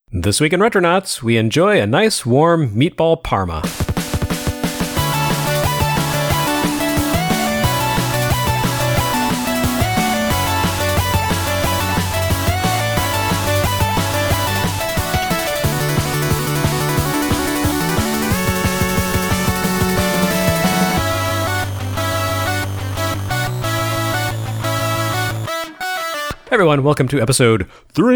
This week in Retronauts, we enjoy a nice warm meatball parma. Everyone, welcome to episode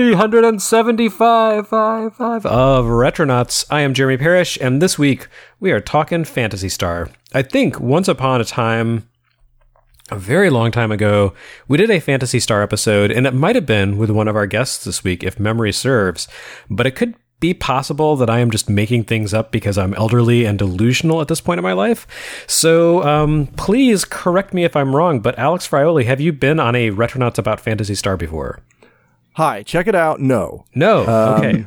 375 of Retronauts. I am Jeremy Parrish, and this week we are talking Phantasy Star. I think once upon a time, a very long time ago, we did a Phantasy Star episode, and it might have been with one of our guests this week, if memory serves, but it could be possible that I am just making things up because I'm elderly and delusional at this point in my life. So please correct me if I'm wrong, but Alex Frioli, have you been on a Retronauts about Phantasy Star before? Hi, check it out. No. Okay.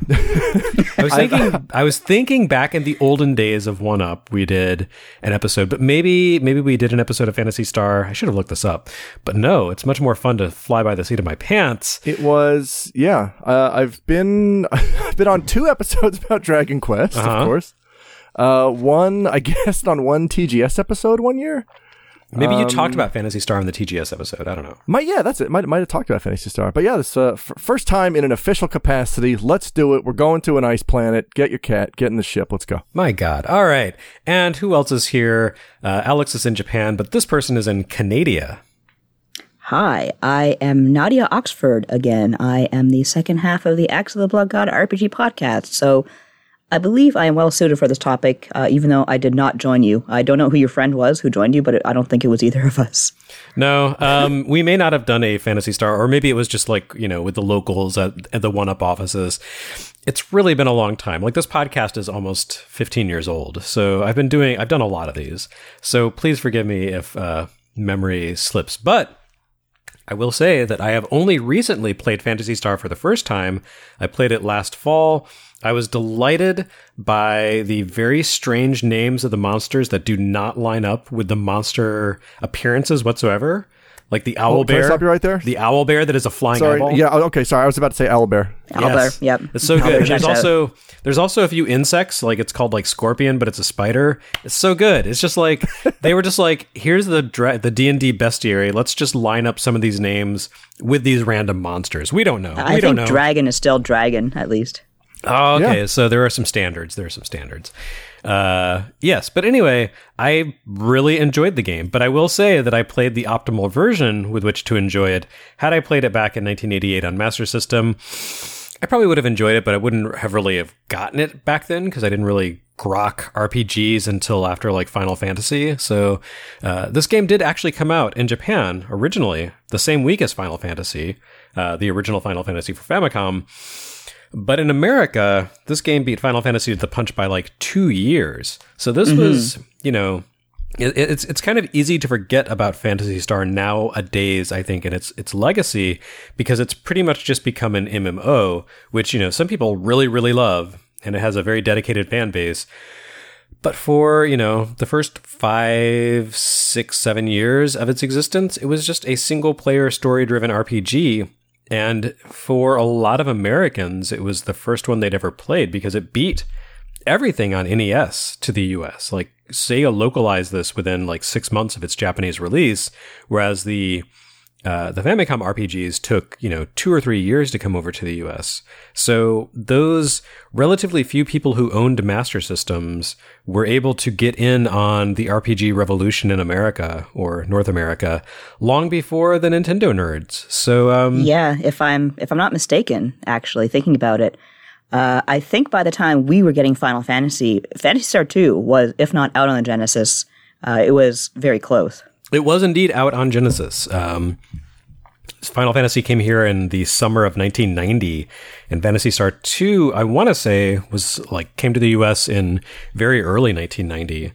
I was thinking back in the olden days of 1UP, we did an episode, but maybe we did an episode of Phantasy Star. I should have looked this up, but no, it's much more fun to fly by the seat of my pants. It was, yeah. I've been on 2 episodes about Dragon Quest, of course. One, I guessed on one TGS episode one year. Maybe you talked about Phantasy Star in the TGS episode. I don't know. Yeah, that's it. Might have talked about Phantasy Star. But yeah, this first time in an official capacity. Let's do it. We're going to an ice planet. Get your cat. Get in the ship. Let's go. My God. All right. And who else is here? Alex is in Japan, but this person is in Canada. Hi, I am Nadia Oxford again. I am the second half of the Axe of the Blood God RPG podcast. So I believe I am well suited for this topic, even though I did not join you. I don't know who your friend was who joined you, but I don't think it was either of us. No, we may not have done a Phantasy Star, or maybe it was just like, with the locals at the 1UP offices. It's really been a long time. Like, this podcast is almost 15 years old. So I've done a lot of these. So please forgive me if memory slips. But I will say that I have only recently played Phantasy Star for the first time. I played it last fall. I was delighted by the very strange names of the monsters that do not line up with the monster appearances whatsoever. Like the owl bear. Can I stop you right there? The owl bear that is a flying eyeball. Yeah, okay, sorry. I was about to say owl bear. Owlbear, yep. It's so good. There's also a few insects, like it's called like scorpion, but it's a spider. It's so good. It's just like, they were just like, here's the D&D bestiary. Let's just line up some of these names with these random monsters. We don't know. I think dragon is still dragon, at least. Oh, okay. Yeah. So there are some standards. Yes. But anyway, I really enjoyed the game, but I will say that I played the optimal version with which to enjoy it. Had I played it back in 1988 on Master System, I probably would have enjoyed it, but I wouldn't have really have gotten it back then because I didn't really grok RPGs until after like Final Fantasy. So this game did actually come out in Japan originally the same week as Final Fantasy, the original Final Fantasy for Famicom. But in America, this game beat Final Fantasy to the punch by like 2 years. So this was, it's kind of easy to forget about Phantasy Star nowadays, I think, and its legacy, because it's pretty much just become an MMO, which, some people really, really love, and it has a very dedicated fan base. But for, the first 5, 6, 7 years of its existence, it was just a single-player story-driven RPG. And for a lot of Americans, it was the first one they'd ever played because it beat everything on NES to the US. Like, Sega localized this within like 6 months of its Japanese release, whereas the Famicom RPGs took, 2 or 3 years to come over to the US. So those relatively few people who owned Master Systems were able to get in on the RPG revolution in America or North America long before the Nintendo nerds. So yeah, if I'm not mistaken, actually thinking about it, I think by the time we were getting Final Fantasy Star 2 was, if not out on the Genesis, it was very close. It was indeed out on Genesis. Final Fantasy came here in the summer of 1990, and Phantasy Star 2, I want to say, came to the US in very early 1990.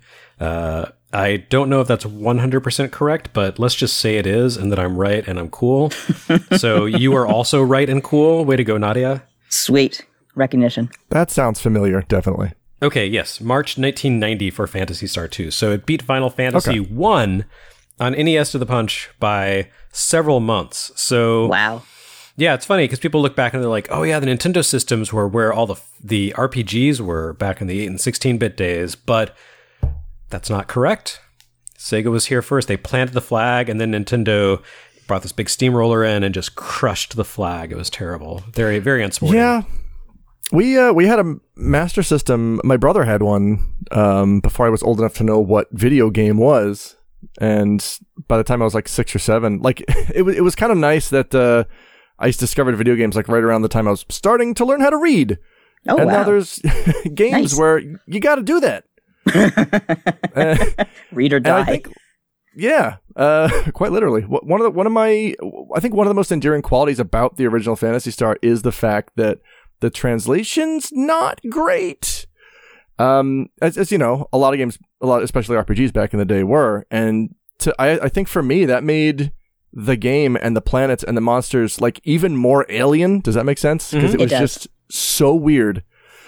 I don't know if that's 100% correct, but let's just say it is, and that I'm right and I'm cool. So you are also right and cool. Way to go, Nadia. Sweet. Recognition. That sounds familiar, definitely. Okay, yes. March 1990 for Phantasy Star 2. So it beat Final Fantasy 1 on NES to the punch by several months. So wow. Yeah, it's funny because people look back and they're like, oh yeah, the Nintendo systems were where all the RPGs were back in the 8 and 16-bit days, but that's not correct. Sega was here first. They planted the flag, and then Nintendo brought this big steamroller in and just crushed the flag. It was terrible. Very, very unsporting. Yeah. We had a Master System. My brother had one before I was old enough to know what video game was. And by the time I was like 6 or 7, like it was kind of nice that I discovered video games like right around the time I was starting to learn how to read. Oh, and wow. now there's games where you got to do that. Read or die. I think, yeah, quite literally. One of the most enduring qualities about the original Phantasy Star is the fact that the translation's not great. As you know, a lot of games, especially RPGs back in the day were, and I think for me that made the game and the planets and the monsters like even more alien. Does that make sense? Because it was just so weird.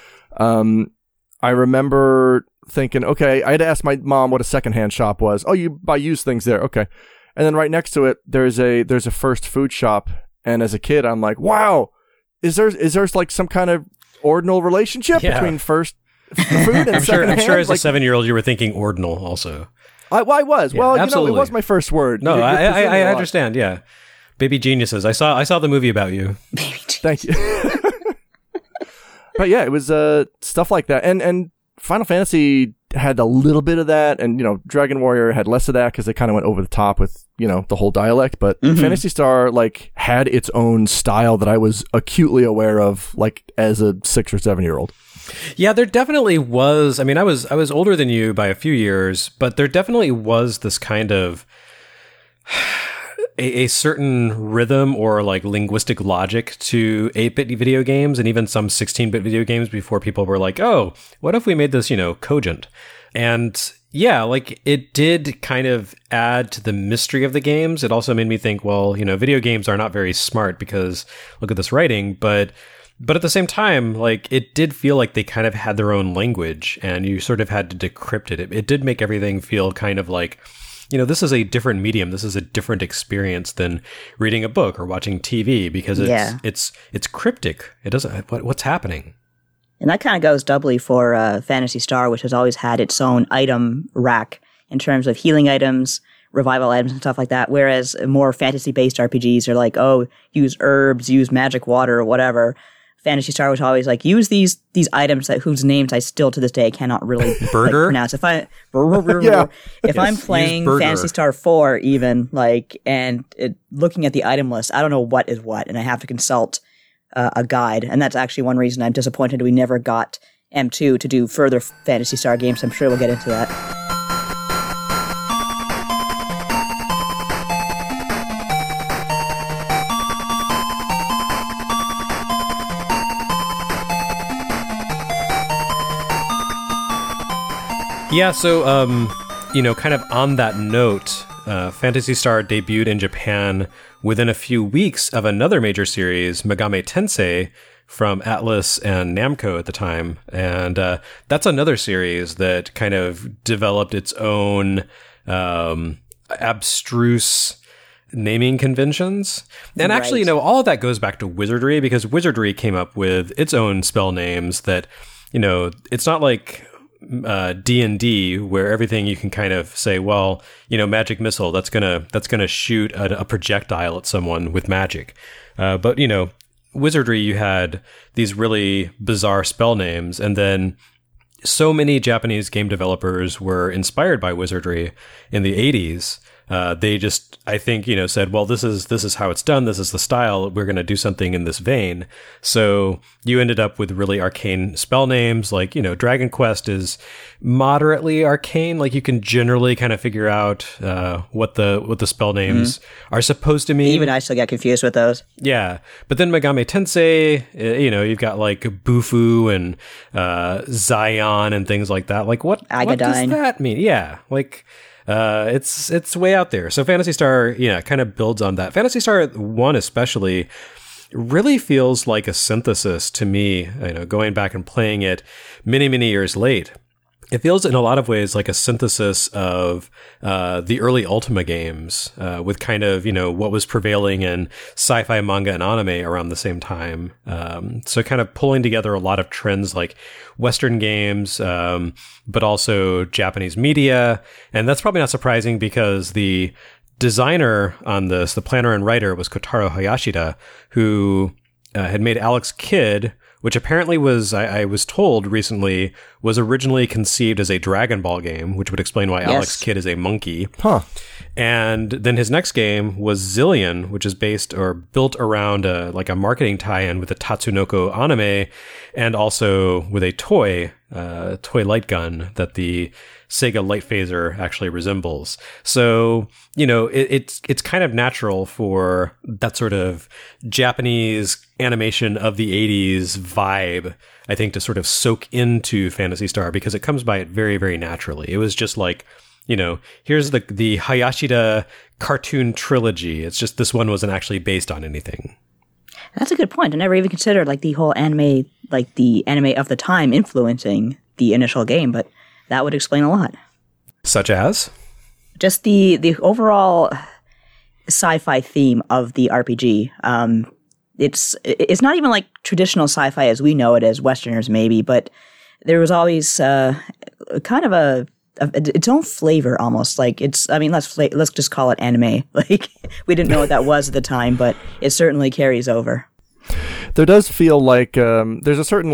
I remember thinking, okay, I had to ask my mom what a secondhand shop was. Oh, you buy used things there. Okay. And then right next to it, there's a first food shop. And as a kid, I'm like, wow, is there like some kind of ordinal relationship between first food and secondhand? I'm sure as a 7-year-old you were thinking ordinal also. I was. Well, absolutely. it was my first word. No, I understand. Yeah. Baby Geniuses. I saw the movie about you. Thank you. But yeah, it was stuff like that. And Final Fantasy had a little bit of that, and Dragon Warrior had less of that because they kind of went over the top with the whole dialect. But Phantasy Star like had its own style that I was acutely aware of, like as a 6 or 7-year-old. Yeah, there definitely was. I mean, I was older than you by a few years, but there definitely was this kind of a certain rhythm or like linguistic logic to 8-bit video games and even some 16-bit video games before people were like, oh, what if we made this, cogent? And yeah, like it did kind of add to the mystery of the games. It also made me think, well, video games are not very smart because look at this writing, but at the same time, like it did feel like they kind of had their own language and you sort of had to decrypt it. It did make everything feel kind of like, this is a different medium. This is a different experience than reading a book or watching TV because it's cryptic. It doesn't, what's happening? And that kind of goes doubly for Phantasy Star, which has always had its own item rack in terms of healing items, revival items, and stuff like that. Whereas more fantasy-based RPGs are like, oh, use herbs, use magic water, or whatever. Phantasy Star was always like, use these items whose names I still to this day cannot really pronounce. If I'm playing Phantasy Star 4 even, and looking at the item list, I don't know what is what, and I have to consult a guide. And that's actually one reason I'm disappointed we never got M2 to do further Phantasy Star games. I'm sure we'll get into that. Yeah, so, kind of on that note, Phantasy Star debuted in Japan within a few weeks of another major series, Megami Tensei, from Atlas and Namco at the time. And that's another series that kind of developed its own abstruse naming conventions. And actually, all of that goes back to Wizardry, because Wizardry came up with its own spell names that, it's not like D&D where everything you can kind of say, well, magic missile, that's gonna shoot a projectile at someone with magic. But Wizardry, you had these really bizarre spell names, and then so many Japanese game developers were inspired by Wizardry in the 80s. They just, I think, said, well, this is how it's done. This is the style. We're going to do something in this vein. So you ended up with really arcane spell names. Like, Dragon Quest is moderately arcane. Like you can generally kind of figure out what the spell names are supposed to mean. Even I still get confused with those. Yeah. But then Megami Tensei, you've got like Bufu and Zion and things like that. Like what does that mean? Yeah. Like, it's way out there. So Phantasy Star, kind of builds on that. Phantasy Star 1 especially really feels like a synthesis to me, going back and playing it many, many years late. it feels in a lot of ways like a synthesis of the early Ultima games with kind of, what was prevailing in sci-fi manga and anime around the same time. So kind of pulling together a lot of trends like Western games, but also Japanese media. And that's probably not surprising because the designer on this, the planner and writer, was Kotaro Hayashida, who had made Alex Kidd, which apparently was, I was told recently, was originally conceived as a Dragon Ball game, which would explain why Alex Kidd is a monkey. Huh. And then his next game was Zillion, which is based or built around a marketing tie-in with the Tatsunoko anime, and also with a toy light gun that the Sega Light Phaser actually resembles. So, it's kind of natural for that sort of Japanese animation of the 80s vibe, I think, to sort of soak into Phantasy Star because it comes by it very, very naturally. It was just like, here's the Hayashida cartoon trilogy. It's just this one wasn't actually based on anything. That's a good point. I never even considered the whole anime, the anime of the time influencing the initial game, but that would explain a lot. Such as? Just the overall sci-fi theme of the RPG. It's not even like traditional sci-fi as we know it as Westerners maybe, but there was always kind of its own flavor almost. Let's just call it anime. We didn't know what that was at the time, but it certainly carries over. There does feel like there's a certain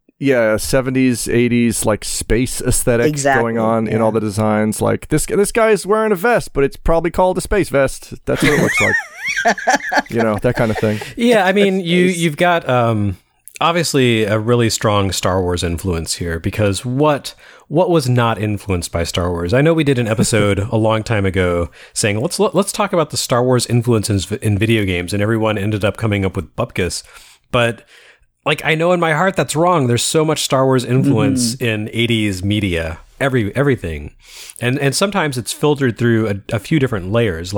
70s, 80s space aesthetic going on in all the designs. Like this guy's wearing a vest, but it's probably called a space vest. That's what it looks like. That kind of thing. Yeah, I mean, you've got obviously a really strong Star Wars influence here, because what was not influenced by Star Wars? I know we did an episode a long time ago saying let's talk about the Star Wars influences in video games, and everyone ended up coming up with Bupkis, but I know in my heart that's wrong. There's so much Star Wars influence in 80s media, everything. And sometimes it's filtered through a few different layers.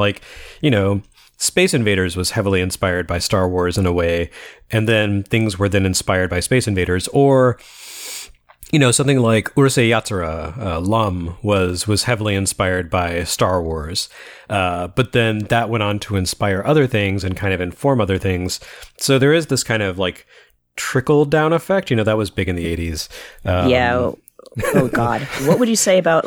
Space Invaders was heavily inspired by Star Wars in a way, and then things were then inspired by Space Invaders. Or, something like Urusei Yatsura, Lum, was heavily inspired by Star Wars. But then that went on to inspire other things and kind of inform other things. So there is this kind of trickle down effect, that was big in the 80s. Yeah. Oh God. What would you say about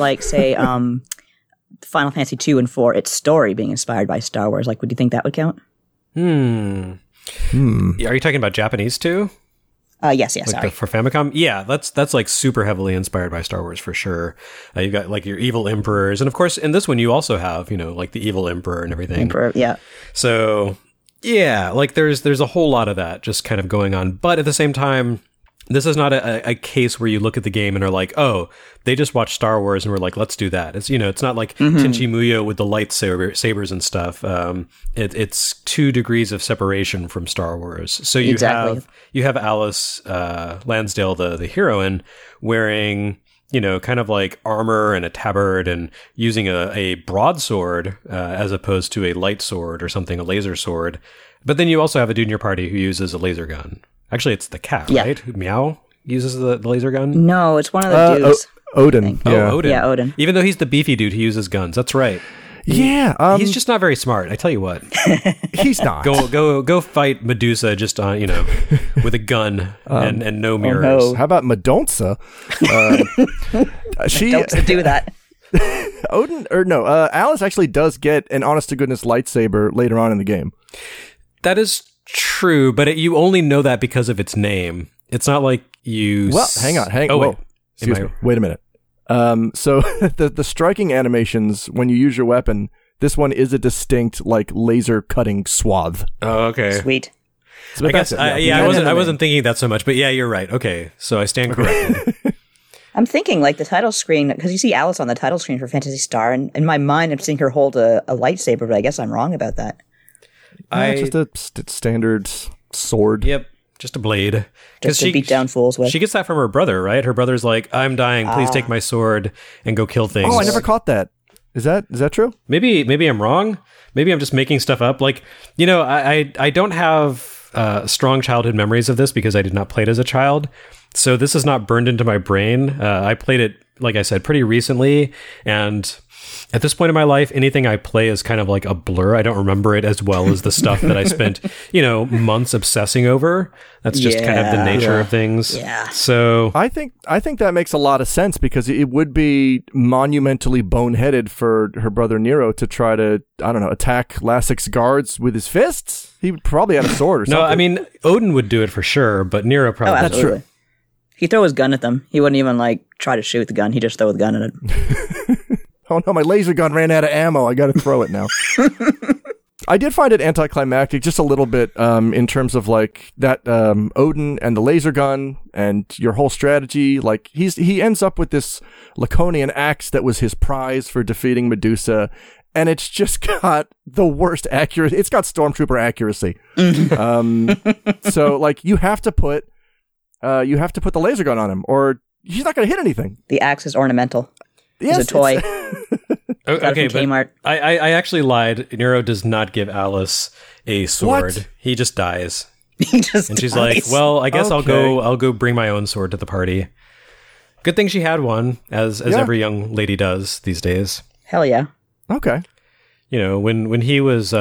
Final Fantasy 2 and 4, its story being inspired by Star Wars? Would you think that would count? Are you talking about Japanese too? Yes, sorry. For Famicom? Yeah, that's super heavily inspired by Star Wars for sure. You've got your evil emperors, and of course in this one you also have, the evil emperor and everything. Emperor, yeah. So yeah, there's a whole lot of that just kind of going on. But at the same time, this is not a case where you look at the game and are like, oh, they just watched Star Wars and were like, let's do that. It's, it's not like Tenchi Muyo with the lightsabers and stuff. It's 2 degrees of separation from Star Wars. So you have Alice Lansdale, the heroine, wearing, kind of armor and a tabard and using a broadsword as opposed to a light sword or something, a laser sword. But then you also have a dude in your party who uses a laser gun. Actually, it's the cat, right? Who Meow uses the laser gun? No, it's one of the dudes. Odin. Yeah. Oh, Odin. Yeah, Odin. Even though he's the beefy dude, he uses guns. That's right. Yeah. He's just not very smart, I tell you what. He's not. Go fight Medusa just on, with a gun and no mirrors. Oh, no. How about Madonsa? Don't do that. Alice actually does get an honest-to-goodness lightsaber later on in the game. That is true, but you only know that because of its name. It's not like you... Well, hang on. Oh, wait. Excuse me. Wait a minute. So the striking animations, when you use your weapon, this one is a distinct, laser cutting swath. Oh, okay. Sweet. So I guess, I wasn't thinking that so much, but yeah, you're right. Okay, so I stand corrected. I'm thinking the title screen, because you see Alice on the title screen for Phantasy Star, and in my mind I'm seeing her hold a lightsaber, but I guess I'm wrong about that. Just a standard sword. Yep, just a blade. Just to beat down fools with. She gets that from her brother, right? Her brother's like, I'm dying, please take my sword and go kill things. Oh, I never caught that. Is that true? Maybe I'm wrong. Maybe I'm just making stuff up. I don't have strong childhood memories of this because I did not play it as a child. So this is not burned into my brain. I played it like I said, pretty recently, and at this point in my life, anything I play is kind of like a blur. I don't remember it as well as the stuff that I spent, months obsessing over. That's just kind of the nature of things. Yeah. So I think that makes a lot of sense, because it would be monumentally boneheaded for her brother Nero to try to, I don't know, attack Lassek's guards with his fists. He would probably have a sword or something. No, I mean, Odin would do it for sure, but Nero probably. Oh, absolutely. He'd throw his gun at them. He wouldn't even try to shoot the gun. He'd just throw the gun at it. Oh no, my laser gun ran out of ammo. I got to throw it now. I did find it anticlimactic just a little bit in terms of that Odin and the laser gun and your whole strategy. He ends up with this Laconian axe that was his prize for defeating Medusa, and it's just got the worst accuracy. It's got stormtrooper accuracy. So you have to put the laser gun on him, or he's not going to hit anything. The axe is ornamental. Yes, it's a toy. Okay, but Kmart. I actually lied. Nero does not give Alice a sword. What? He just dies. And she's like, well, I guess Okay. I'll go bring my own sword to the party. Good thing she had one, as every young lady does these days. Hell yeah. Okay. When he was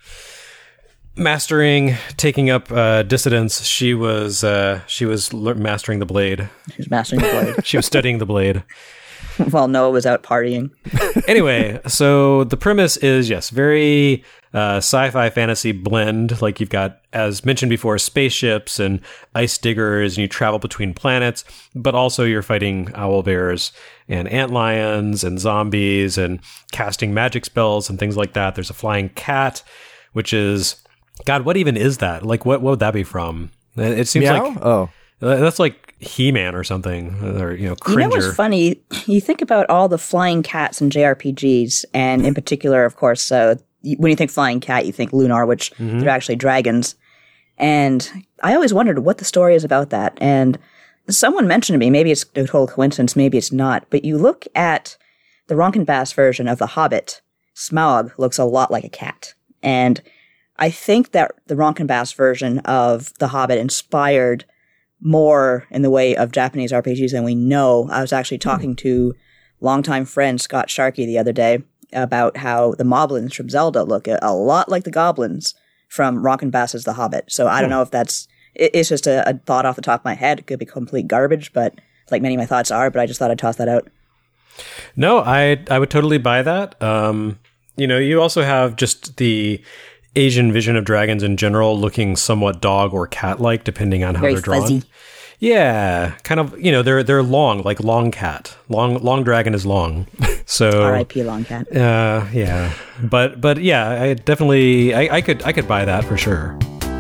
taking up dissidence, she was mastering the blade. She was mastering the blade. She was studying the blade. While Noah was out partying. Anyway, so the premise is, yes, very sci-fi fantasy blend. You've got, as mentioned before, spaceships and ice diggers, and you travel between planets, but also you're fighting owlbears and antlions and zombies and casting magic spells and things like that. There's a flying cat, which is, God, what even is that? What would that be from? It seems Meow? That's like He-Man or something, or Cringer. You know what's funny? You think about all the flying cats in JRPGs, and in particular, of course, when you think flying cat, you think Lunar, which they're actually dragons. And I always wondered what the story is about that. And someone mentioned to me, maybe it's a total coincidence, maybe it's not, but you look at the Rankin Bass version of The Hobbit, Smaug looks a lot like a cat. And I think that the Rankin Bass version of The Hobbit inspired more in the way of Japanese RPGs than we know. I was actually talking to longtime friend Scott Sharkey the other day about how the moblins from Zelda look a lot like the goblins from Rankin Bass's The Hobbit. So I don't know if it's just a thought off the top of my head. It could be complete garbage, but like many of my thoughts are, but I just thought I'd toss that out. No, I would totally buy that. You also have just the Asian vision of dragons in general looking somewhat dog or cat-like, depending on how Very they're drawn. fuzzy. Yeah, kind of. They're long, like long cat. Long dragon is long. So R.I.P. Long Cat. yeah, but yeah, I definitely I could buy that for sure.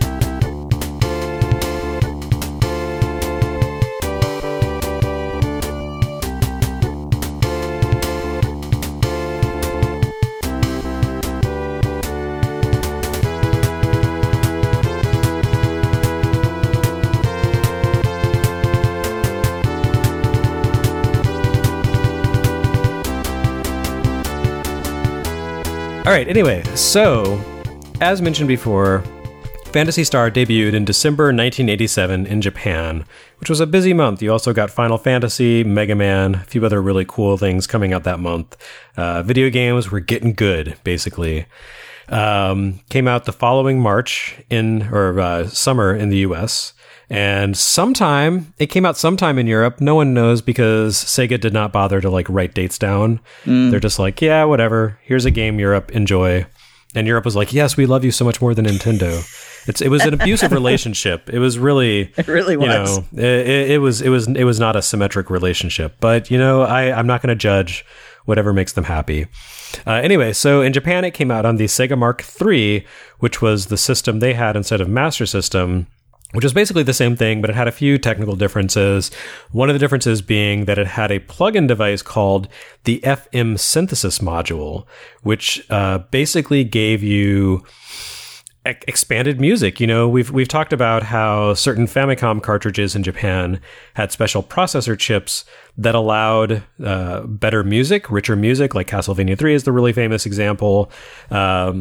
All right, anyway, so, as mentioned before, Phantasy Star debuted in December 1987 in Japan, which was a busy month. You also got Final Fantasy, Mega Man, a few other really cool things coming out that month. Video games were getting good, basically. Came out the following March summer in the US. And it came out sometime in Europe. No one knows because Sega did not bother to write dates down. They're just like, yeah, whatever. Here's a game, Europe, enjoy. And Europe was like, yes, we love you so much more than Nintendo. It was an abusive relationship. It was really, It really was. It was not a symmetric relationship. But I'm not going to judge whatever makes them happy. Anyway, so in Japan, it came out on the Sega Mark III, which was the system they had instead of Master System, which was basically the same thing, but it had a few technical differences. One of the differences being that it had a plug-in device called the FM Synthesis Module, which basically gave you expanded music. We've talked about how certain Famicom cartridges in Japan had special processor chips that allowed better music, richer music, like Castlevania 3 is the really famous example.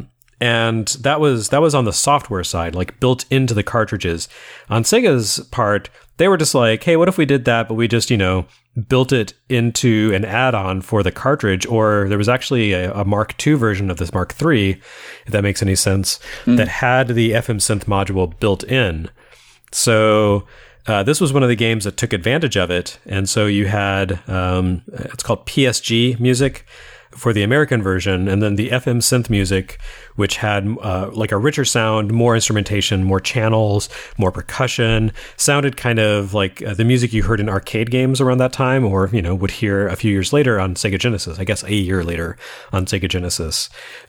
And that was on the software side, like built into the cartridges. On Sega's part, they were just like, hey, what if we did that, but we just, built it into an add-on for the cartridge? Or there was actually a Mark II version of this Mark III, if that makes any sense, that had the FM Synth module built in. So this was one of the games that took advantage of it. And so you had, it's called PSG music for the American version, and then the FM synth music, which had like a richer sound, more instrumentation, more channels, more percussion, sounded kind of like the music you heard in arcade games around that time, or, would hear a few years later on Sega Genesis, I guess a year later on Sega Genesis.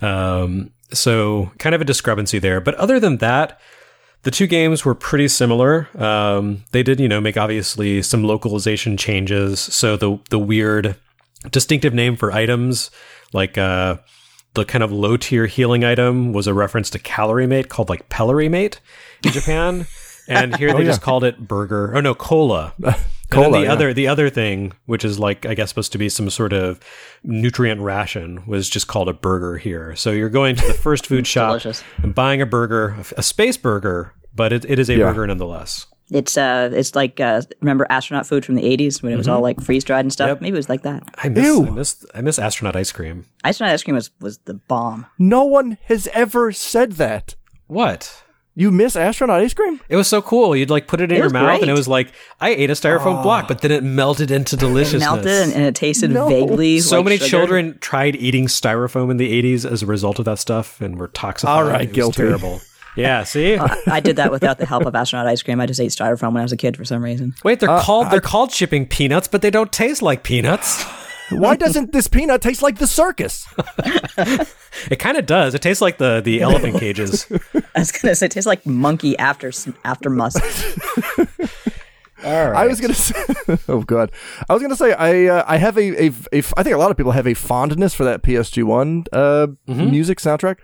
So kind of a discrepancy there. But other than that, the two games were pretty similar. They did, make obviously some localization changes. So the weird distinctive name for items, like the kind of low tier healing item was a reference to Calorie Mate, called like Pellery Mate in Japan. And here they just called it burger. Oh no, cola. Cola. The other thing, which is like, I guess supposed to be some sort of nutrient ration, was just called a burger here. So you're going to the first food shop and buying a burger, a space burger, but it is a burger nonetheless. It's like remember astronaut food from the 80s when it was all like freeze dried and stuff. Yep. Maybe it was like that. I miss astronaut ice cream. Astronaut ice cream was the bomb. No one has ever said that. What? You miss astronaut ice cream? It was so cool. You'd like put it in your mouth, great. and it was like, I ate a styrofoam block, but then it melted into deliciousness. It melted and it tasted vaguely. So like many sugar. children tried eating styrofoam in the 80s as a result of that stuff, and were toxified. All right, it was guilty. Terrible. Yeah, see? I did that without the help of astronaut ice cream. I just ate styrofoam when I was a kid for some reason. Wait, they're called shipping peanuts, but they don't taste like peanuts. Why doesn't this peanut taste like the circus? It kind of does. It tastes like the elephant cages. I was gonna say it tastes like monkey after musk. All right. I was gonna say, oh god, I was gonna say I have I think a lot of people have a fondness for that PSG-1 music soundtrack.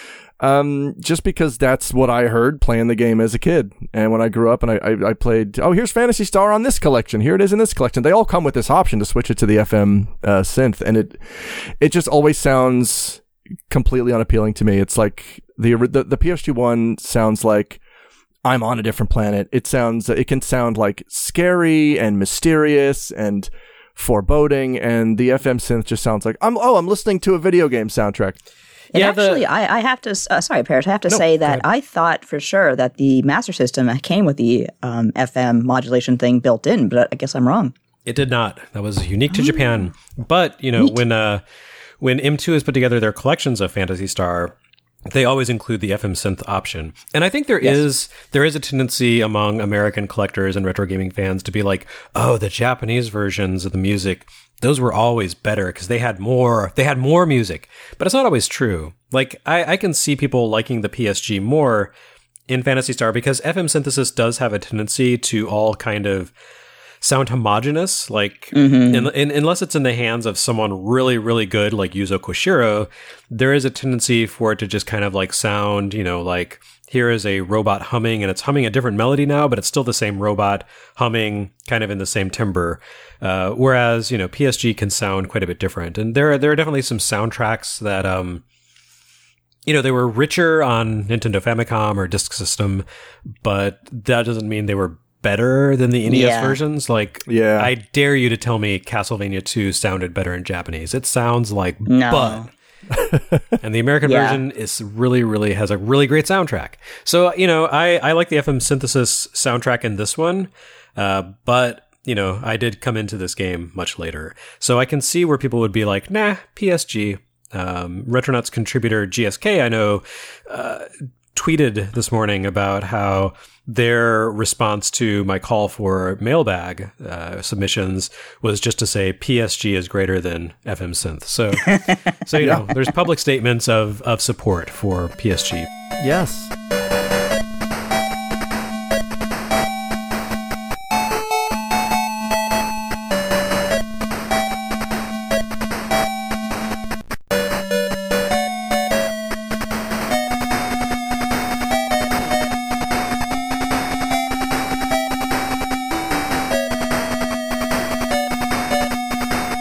Just because that's what I heard playing the game as a kid. And when I grew up and I played, here's Phantasy Star on this collection. Here it is in this collection. They all come with this option to switch it to the FM synth. And it just always sounds completely unappealing to me. It's like the PSG-1 sounds like I'm on a different planet. It can sound like scary and mysterious and foreboding. And the FM synth just sounds like I'm listening to a video game soundtrack. And actually, I have to, sorry, Parrish, I have to say that I thought for sure that the Master System came with the FM modulation thing built in, but I guess I'm wrong. It did not. That was unique to Japan. But, when M2 has put together their collections of Phantasy Star, they always include the FM synth option. And I think there is a tendency among American collectors and retro gaming fans to be like, oh, the Japanese versions of the music, those were always better because they had more music. But it's not always true. Like, I can see people liking the PSG more in Phantasy Star because FM synthesis does have a tendency to all kind of sound homogenous, like unless it's in the hands of someone really, really good like Yuzo Koshiro, there is a tendency for it to just kind of like sound, like here is a robot humming and it's humming a different melody now, but it's still the same robot humming kind of in the same timbre. Whereas, PSG can sound quite a bit different. And there are definitely some soundtracks that, they were richer on Nintendo Famicom or Disk System, but that doesn't mean they were better than the NES versions. Like, I dare you to tell me Castlevania 2 sounded better in Japanese. It sounds like butt. And the American version is really, really has a really great soundtrack. So, I like the FM synthesis soundtrack in this one, but I did come into this game much later. So I can see where people would be like, nah, PSG. Retronauts contributor GSK, I know, tweeted this morning about how their response to my call for mailbag submissions was just to say PSG is greater than FM synth. So there's public statements of support for PSG. Yes.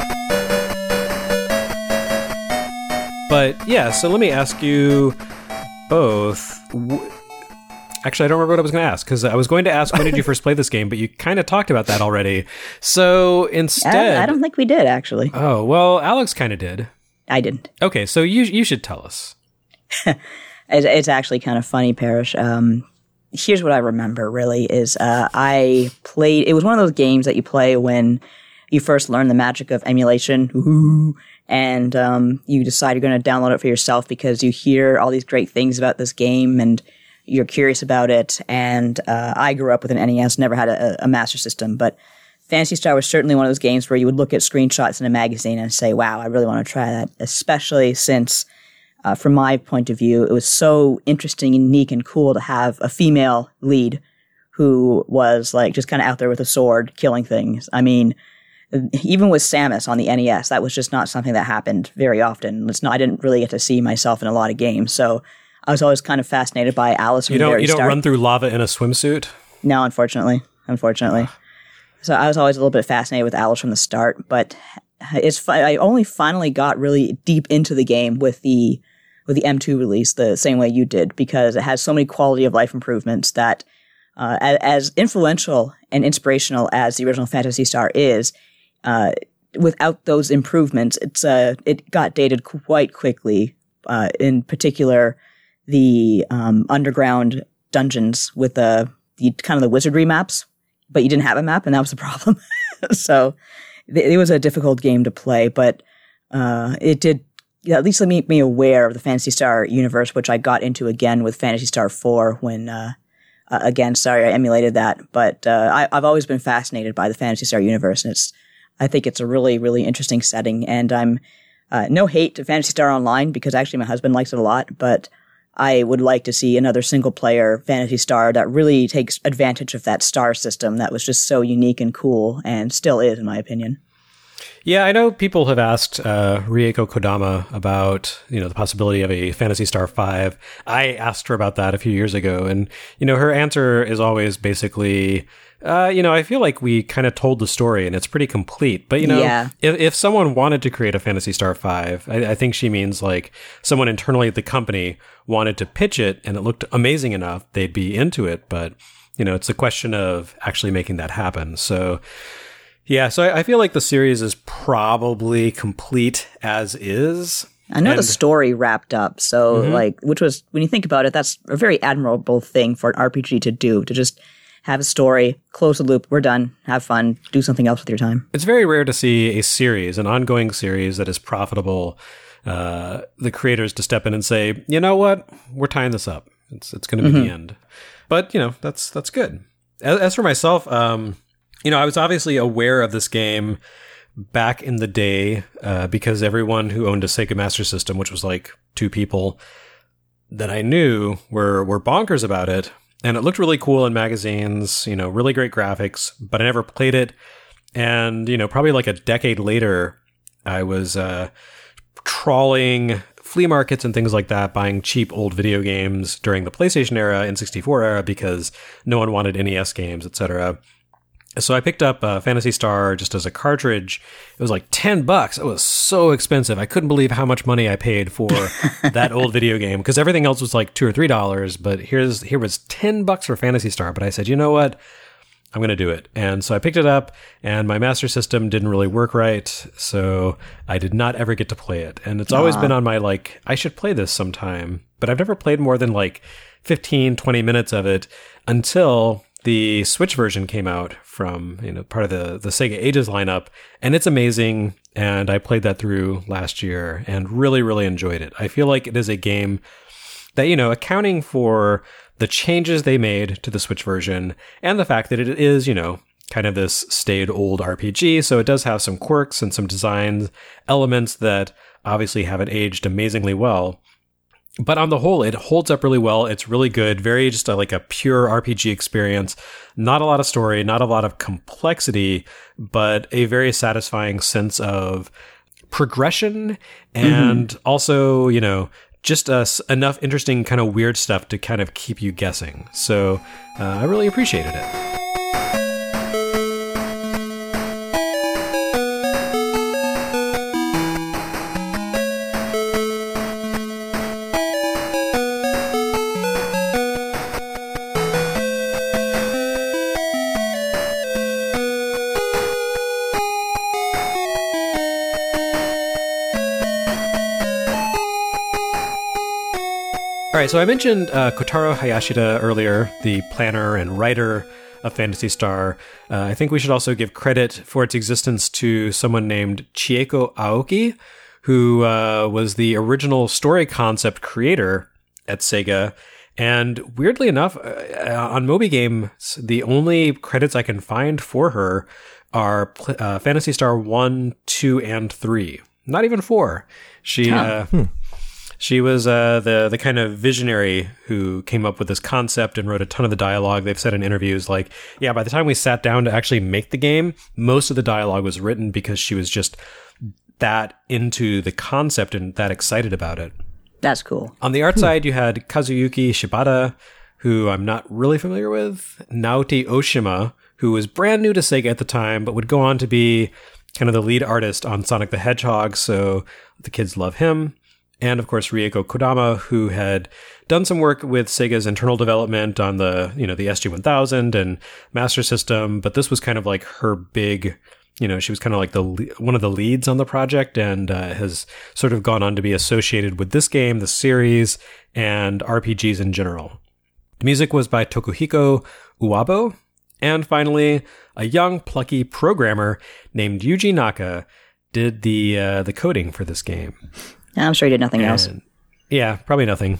But yeah, so let me ask you, both. Actually, I don't remember what I was going to ask, because I was going to ask, when did you first play this game? But you kind of talked about that already. So instead... I don't think we did, actually. Oh, well, Alex kind of did. I didn't. Okay, so you should tell us. It's actually kind of funny, Parrish. Here's what I remember, really, is I played... It was one of those games that you play when you first learn the magic of emulation. Ooh, and you decide you're going to download it for yourself because you hear all these great things about this game and you're curious about it. And I grew up with an NES, never had a Master System, but Phantasy Star was certainly one of those games where you would look at screenshots in a magazine and say, wow, I really want to try that, especially since, from my point of view, it was so interesting and unique and cool to have a female lead who was like just kind of out there with a sword killing things. I mean, even with Samus on the NES, that was just not something that happened very often. I didn't really get to see myself in a lot of games, so I was always kind of fascinated by Alice from the very start. You don't run through lava in a swimsuit? No, unfortunately. So I was always a little bit fascinated with Alice from the start, but I only finally got really deep into the game with the M2 release, the same way you did, because it has so many quality of life improvements that, as influential and inspirational as the original Phantasy Star is, without those improvements, it got dated quite quickly. In particular, the underground dungeons with the kind of the wizardry maps, but you didn't have a map, and that was the problem. So it was a difficult game to play, but it did at least make me aware of the Phantasy Star universe, which I got into again with Phantasy Star 4 when, again, sorry, I emulated that. But I've always been fascinated by the Phantasy Star universe, and I think it's a really, really interesting setting. And I'm no hate to Phantasy Star Online, because actually my husband likes it a lot, but I would like to see another single-player Phantasy Star that really takes advantage of that star system that was just so unique and cool, and still is, in my opinion. Yeah, I know people have asked Rieko Kodama about, the possibility of a Phantasy Star 5. I asked her about that a few years ago, and, her answer is always basically, I feel like we kind of told the story and it's pretty complete. But, yeah. if someone wanted to create a Phantasy Star 5, I think she means like someone internally at the company wanted to pitch it and it looked amazing enough, they'd be into it. But, it's a question of actually making that happen. So... yeah, so I feel like the series is probably complete as is. I know the story wrapped up, so which was, when you think about it, that's a very admirable thing for an RPG to do, to just have a story, close the loop, we're done, have fun, do something else with your time. It's very rare to see a series, an ongoing series that is profitable, the creators to step in and say, you know what, we're tying this up. It's going to be the end. But, that's good. As for myself, I was obviously aware of this game back in the day because everyone who owned a Sega Master System, which was like 2 people that I knew, were bonkers about it. And it looked really cool in magazines, really great graphics, but I never played it. And, probably like a decade later, I was trawling flea markets and things like that, buying cheap old video games during the PlayStation era, N64 era, because no one wanted NES games, etc. So I picked up Phantasy Star just as a cartridge. It was like $10. It was so expensive. I couldn't believe how much money I paid for that old video game, because everything else was like $2 or $3. But here was $10 for Phantasy Star. But I said, you know what? I'm going to do it. And so I picked it up, and my Master System didn't really work right. So I did not ever get to play it. And it's always been on my, I should play this sometime. But I've never played more than 15, 20 minutes of it until the Switch version came out from, part of the Sega Ages lineup, and it's amazing. And I played that through last year and really, really enjoyed it. I feel like it is a game that, accounting for the changes they made to the Switch version and the fact that it is, kind of this staid old RPG. So it does have some quirks and some design elements that obviously haven't aged amazingly well. But on the whole, it holds up really well. It's really good. Very just a pure RPG experience. Not a lot of story, not a lot of complexity, but a very satisfying sense of progression and also, just enough interesting kind of weird stuff to kind of keep you guessing. So I really appreciated it. All right, so I mentioned Kotaro Hayashida earlier, the planner and writer of Phantasy Star. I think we should also give credit for its existence to someone named Chieko Aoki, who was the original story concept creator at Sega. And weirdly enough, on Moby Games, the only credits I can find for her are Phantasy Star 1, 2, and 3. Not even 4. She was the kind of visionary who came up with this concept and wrote a ton of the dialogue. They've said in interviews, like, yeah, by the time we sat down to actually make the game, most of the dialogue was written because she was just that into the concept and that excited about it. That's cool. On the art side, you had Kazuyuki Shibata, who I'm not really familiar with, Naoki Oshima, who was brand new to Sega at the time, but would go on to be kind of the lead artist on Sonic the Hedgehog, so the kids love him. And of course, Rieko Kodama, who had done some work with Sega's internal development on the SG-1000 and Master System, but this was kind of like her big, she was kind of like one of the leads on the project, and has sort of gone on to be associated with this game, the series, and RPGs in general. The music was by Tokuhiko Uwabo, and finally, a young, plucky programmer named Yuji Naka did the coding for this game. I'm sure he did nothing else. Yeah, probably nothing.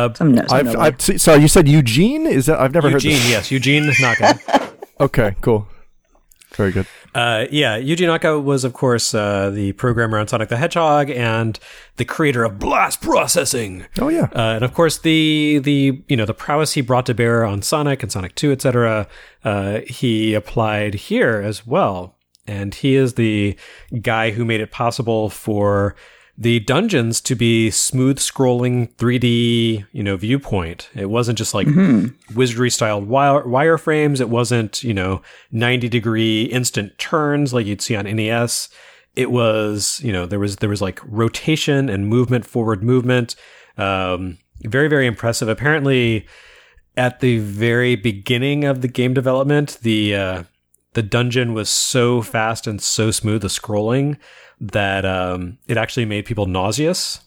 So you said Eugene? Is that I've never heard Eugene? Yes, Eugene Naka. Okay, cool. Very good. Yuji Naka was, of course, the programmer on Sonic the Hedgehog and the creator of Blast Processing. Oh yeah, and of course the prowess he brought to bear on Sonic and Sonic 2, etc. He applied here as well, and he is the guy who made it possible for the dungeons to be smooth scrolling 3D, viewpoint. It wasn't just like wizardry styled wireframes. It wasn't, 90-degree instant turns like you'd see on NES. It was, there was like rotation and movement, forward movement. Very, very impressive. Apparently at the very beginning of the game development, the dungeon was so fast and so smooth, the scrolling, that it actually made people nauseous.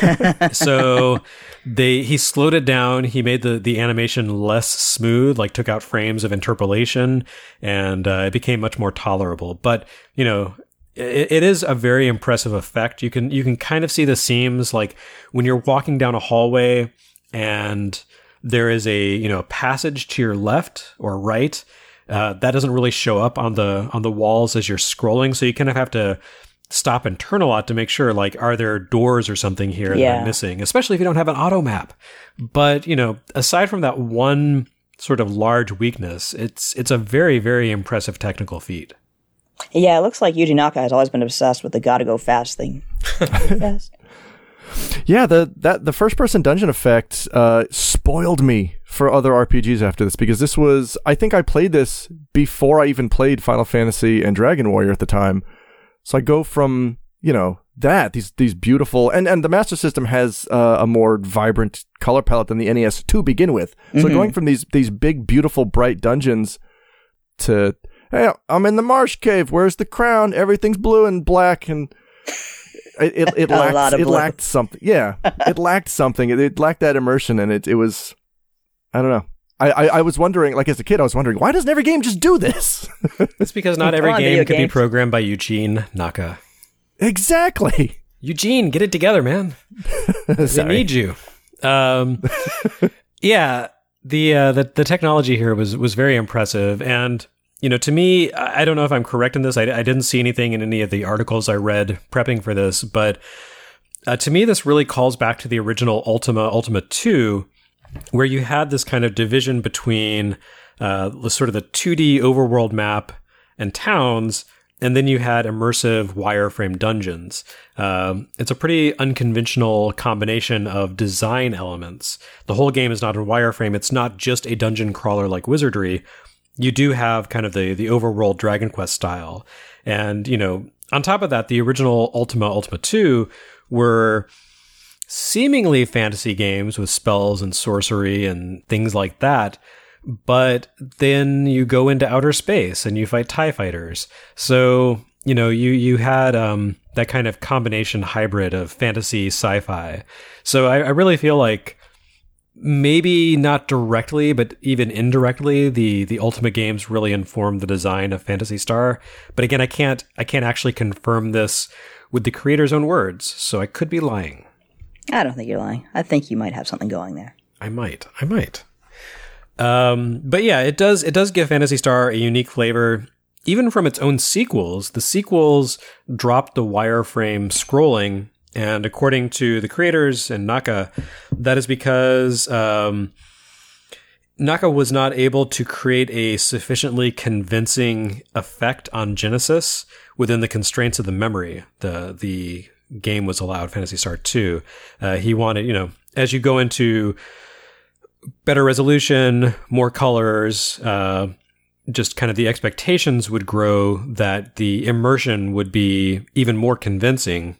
So he slowed it down. He made the animation less smooth, like took out frames of interpolation, and it became much more tolerable. But it is a very impressive effect. You can kind of see the seams, like when you're walking down a hallway and there is a passage to your left or right. That doesn't really show up on the walls as you're scrolling, so you kind of have to stop and turn a lot to make sure, like, are there doors or something here that I'm missing, especially if you don't have an auto map. But, aside from that one sort of large weakness, it's a very, very impressive technical feat. Yeah, it looks like Yuji Naka has always been obsessed with the gotta go fast thing. Fast. Yeah, the first person dungeon effect spoiled me for other RPGs after this, because this was, I think I played this before I even played Final Fantasy and Dragon Warrior at the time. So I go from, these beautiful, and the Master System has a more vibrant color palette than the NES to begin with. So going from these big, beautiful, bright dungeons to, hey, I'm in the marsh cave. Where's the crown? Everything's blue and black, and it lacked something. Yeah, it lacked something. It lacked that immersion, and it was, I don't know. I was wondering, like as a kid, I was wondering, why doesn't every game just do this? It's because not every game can be programmed by Eugene Naka. Exactly. Eugene, get it together, man. They need you. Yeah, the technology here was very impressive, and to me, I don't know if I'm correct in this. I didn't see anything in any of the articles I read prepping for this, but to me, this really calls back to the original Ultima 2. Where you had this kind of division between sort of the 2D overworld map and towns, and then you had immersive wireframe dungeons. It's a pretty unconventional combination of design elements. The whole game is not a wireframe. It's not just a dungeon crawler like Wizardry. You do have kind of the overworld Dragon Quest style. And, on top of that, the original Ultima 2 were seemingly fantasy games with spells and sorcery and things like that. But then you go into outer space and you fight TIE fighters. So, you had that kind of combination hybrid of fantasy, sci-fi. So I really feel like maybe not directly, but even indirectly, the Ultimate games really informed the design of Phantasy Star. But again, I can't actually confirm this with the creator's own words, so I could be lying. I don't think you're lying. I think you might have something going there. I might. But yeah, it does give Phantasy Star a unique flavor. Even from its own sequels, the sequels dropped the wireframe scrolling, and according to the creators and Naka, that is because Naka was not able to create a sufficiently convincing effect on Genesis within the constraints of the memory the game was allowed, Phantasy Star 2. He wanted, as you go into better resolution, more colors, just kind of the expectations would grow that the immersion would be even more convincing.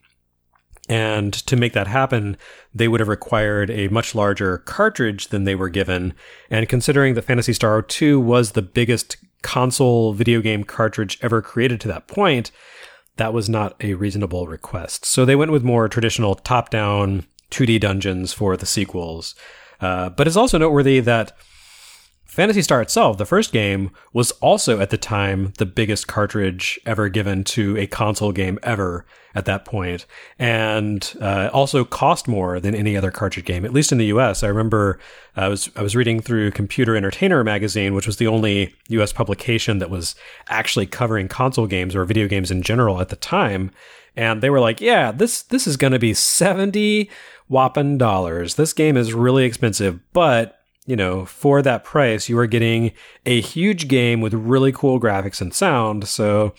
And to make that happen, they would have required a much larger cartridge than they were given. And considering that Phantasy Star 2 was the biggest console video game cartridge ever created to that point, that was not a reasonable request. So they went with more traditional top-down 2D dungeons for the sequels. But it's also noteworthy that Phantasy Star itself, the first game, was also at the time the biggest cartridge ever given to a console game ever at that point, and also cost more than any other cartridge game, at least in the US. I remember I was reading through Computer Entertainer magazine, which was the only US publication that was actually covering console games or video games in general at the time, and they were like, yeah, this is going to be $70 whopping dollars. This game is really expensive, but for that price, you are getting a huge game with really cool graphics and sound. So,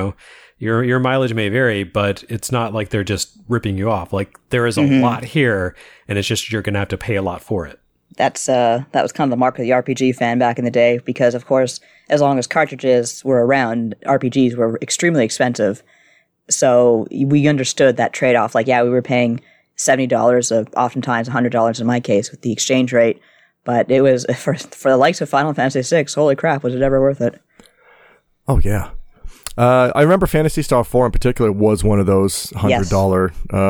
your mileage may vary, but it's not like they're just ripping you off. Like, there is a lot here, and it's just you're going to have to pay a lot for it. That was kind of the mark of the RPG fan back in the day, because, of course, as long as cartridges were around, RPGs were extremely expensive. So we understood that trade-off. Like, yeah, we were paying $70, oftentimes $100 in my case with the exchange rate. But it was, for the likes of Final Fantasy VI, holy crap, was it ever worth it? Oh, yeah. I remember Phantasy Star 4 in particular was one of those $100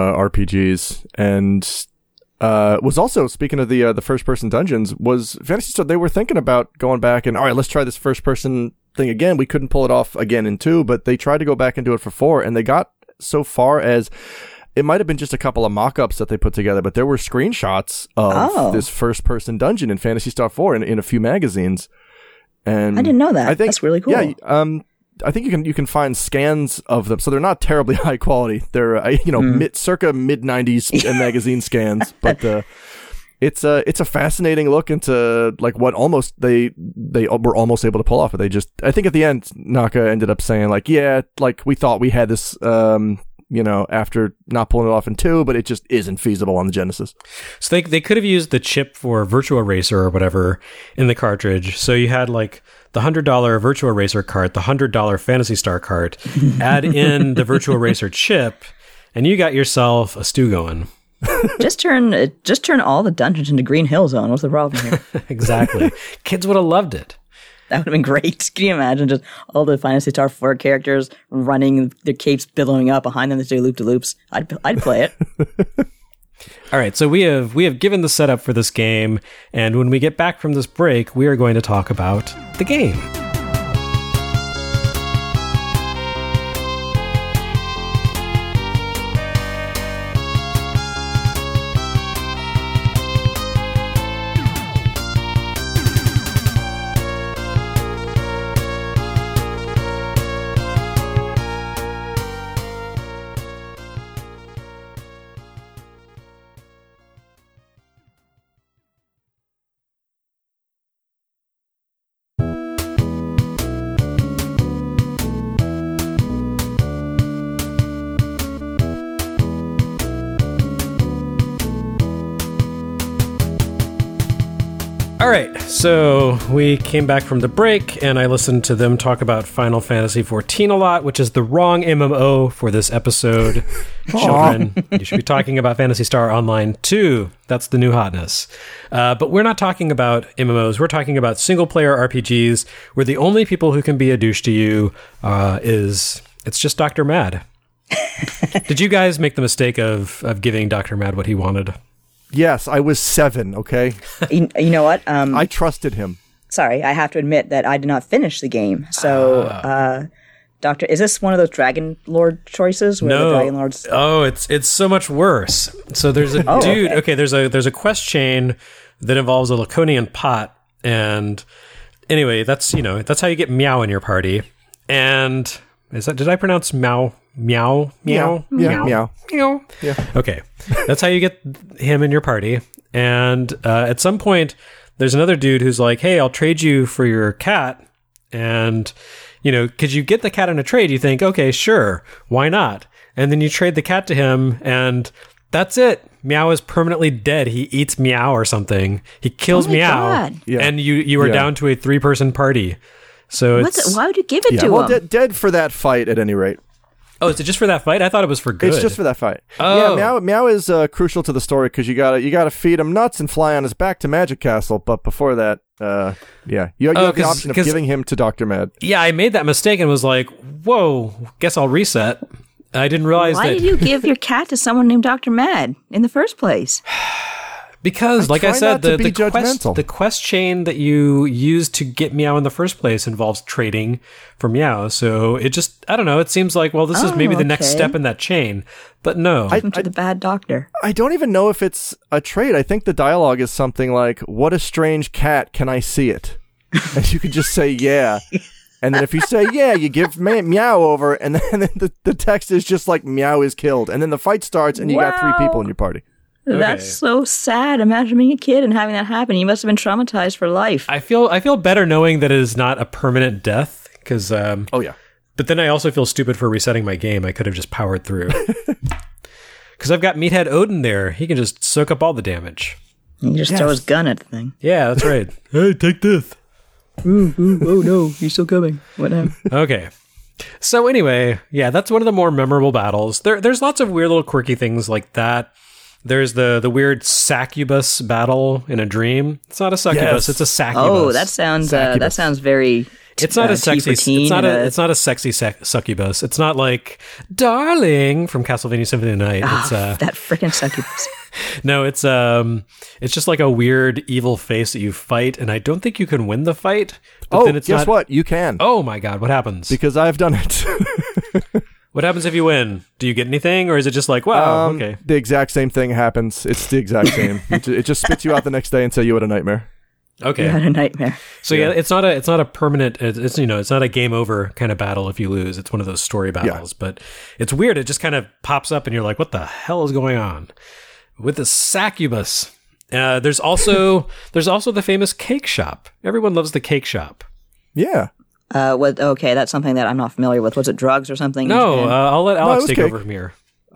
RPGs. And was also, speaking of the first-person dungeons, was Phantasy Star, they were thinking about going back and, all right, let's try this first-person thing again. We couldn't pull it off again in 2, but they tried to go back and do it for 4, and they got so far as... It might have been just a couple of mock-ups that they put together, but there were screenshots of this first-person dungeon in Phantasy Star 4 in a few magazines. And I didn't know that. That's really cool. Yeah, I think you can find scans of them, so they're not terribly high quality. They're circa mid-90s magazine scans, but it's a fascinating look into like what almost they were almost able to pull off. But I think at the end Naka ended up saying like, yeah, like we thought we had this. After not pulling it off in 2, but it just isn't feasible on the Genesis. So they could have used the chip for Virtua Racer or whatever in the cartridge. So you had like the $100 Virtua Racer cart, the $100 Phantasy Star cart, add in the Virtua Racer chip, and you got yourself a stew going. Just turn all the dungeons into Green Hill Zone. What's the problem here? Exactly. Kids would have loved it. That would have been great. Can you imagine just all the Phantasy Star 4 characters running, their capes billowing up behind them to do loop-de-loops? I'd play it. All right, so we have given the setup for this game, and when we get back from this break, we are going to talk about the game. All right, so we came back from the break, and I listened to them talk about Final Fantasy XIV a lot, which is the wrong MMO for this episode. Children, you should be talking about Phantasy Star Online 2. That's the new hotness. But we're not talking about MMOs. We're talking about single-player RPGs, where the only people who can be a douche to you it's just Dr. Mad. Did you guys make the mistake of giving Dr. Mad what he wanted? Yes, I was 7, okay? You know what? I trusted him. Sorry, I have to admit that I did not finish the game. So, Doctor, is this one of those Dragon Lord choices where the Dragon Lords? Oh, it's so much worse. So there's a dude. Okay, there's a quest chain that involves a Laconian pot, and anyway, that's how you get Meow in your party. And did I pronounce Meow? Meow? Meow? Yeah, Meow? Meow? Yeah. Okay, that's how you get him in your party. And at some point, there's another dude who's like, "Hey, I'll trade you for your cat," and because you get the cat in a trade, you think, okay, sure, why not? And then you trade the cat to him, and that's it. Meow is permanently dead. He eats Meow or something. He kills Meow, God. and you are down to a 3-person party. So why would you give it to well, him? dead for that fight at any rate. Oh, is it just for that fight? I thought it was for good. It's just for that fight. Oh. Yeah, Meow is crucial to the story because you gotta feed him nuts and fly on his back to Magic Castle. But before that, you have the option of giving him to Dr. Mad. Yeah, I made that mistake and was like, whoa, guess I'll reset. I didn't realize Why did you give your cat to someone named Dr. Mad in the first place? Because, like I said, the quest chain that you use to get Meow in the first place involves trading for Meow. So it just, I don't know, it seems like, well, this is maybe the next step in that chain. But no. Welcome to the bad doctor. I don't even know if it's a trade. I think the dialogue is something like, "What a strange cat, can I see it?" And you could just say, yeah. And then if you say, yeah, you give Meow over, and then the text is just like, Meow is killed. And then the fight starts, and you got 3 people in your party. That's so sad. Imagine being a kid and having that happen. You must have been traumatized for life. I feel better knowing that it is not a permanent death, because... oh, yeah. But then I also feel stupid for resetting my game. I could have just powered through. Because I've got Meathead Odin there. He can just soak up all the damage. You can just throw his gun at the thing. Yeah, that's right. Hey, take this. Ooh, oh no, he's still coming. Whatever. Okay. So anyway, yeah, that's one of the more memorable battles. There's lots of weird little quirky things like that. There's the weird succubus battle in a dream. It's not a succubus, it's a succubus. Oh, that sounds very... It's not a sexy. It's not a sexy succubus. It's not like "Darling" from Castlevania Symphony of the Night. It's that freaking succubus. No, it's just like a weird evil face that you fight, and I don't think you can win the fight. But then it's guess what? You can. Oh my god, what happens? Because I've done it. What happens if you win? Do you get anything, or is it just like, wow, okay? The exact same thing happens. It's the exact same. It just spits you out the next day and tell you what a nightmare. Okay. You had a nightmare. So yeah, it's not a permanent. It's not a game over kind of battle if you lose. It's one of those story battles. Yeah. But it's weird. It just kind of pops up, and you're like, what the hell is going on with the succubus? There's also the famous cake shop. Everyone loves the cake shop. Yeah. Okay, that's something that I'm not familiar with. Was it drugs or something? No, I'll let Alex take over from here.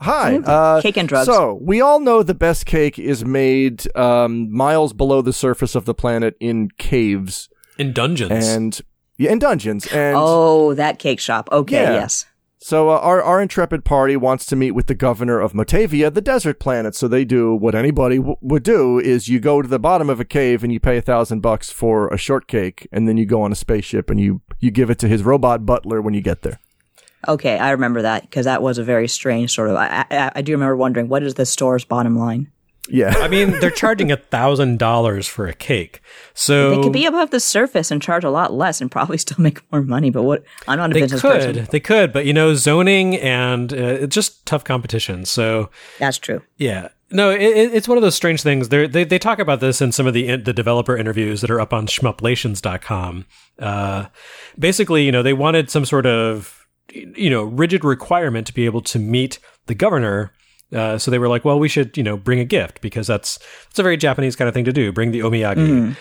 Hi. Cake and drugs. So, we all know the best cake is made miles below the surface of the planet in caves. In dungeons. In dungeons. And oh, that cake shop. Okay, yes. So, our intrepid party wants to meet with the governor of Motavia, the desert planet. So, they do what anybody would do is you go to the bottom of a cave and you pay $1,000 for a shortcake, and then you go on a spaceship and you give it to his robot butler when you get there. Okay, I remember that because that was a very strange sort of. I do remember wondering what is the store's bottom line. Yeah, I mean they're charging $1,000 for a cake, so they could be above the surface and charge a lot less and probably still make more money. But what? I'm not a business person. They could, but zoning and it's just tough competition. So that's true. Yeah. No, it's one of those strange things. They talk about this in some of the developer interviews that are up on shmuplations.com. Basically, they wanted some sort of rigid requirement to be able to meet the governor. So they were like, well, we should, bring a gift because that's a very Japanese kind of thing to do. Bring the omiyage.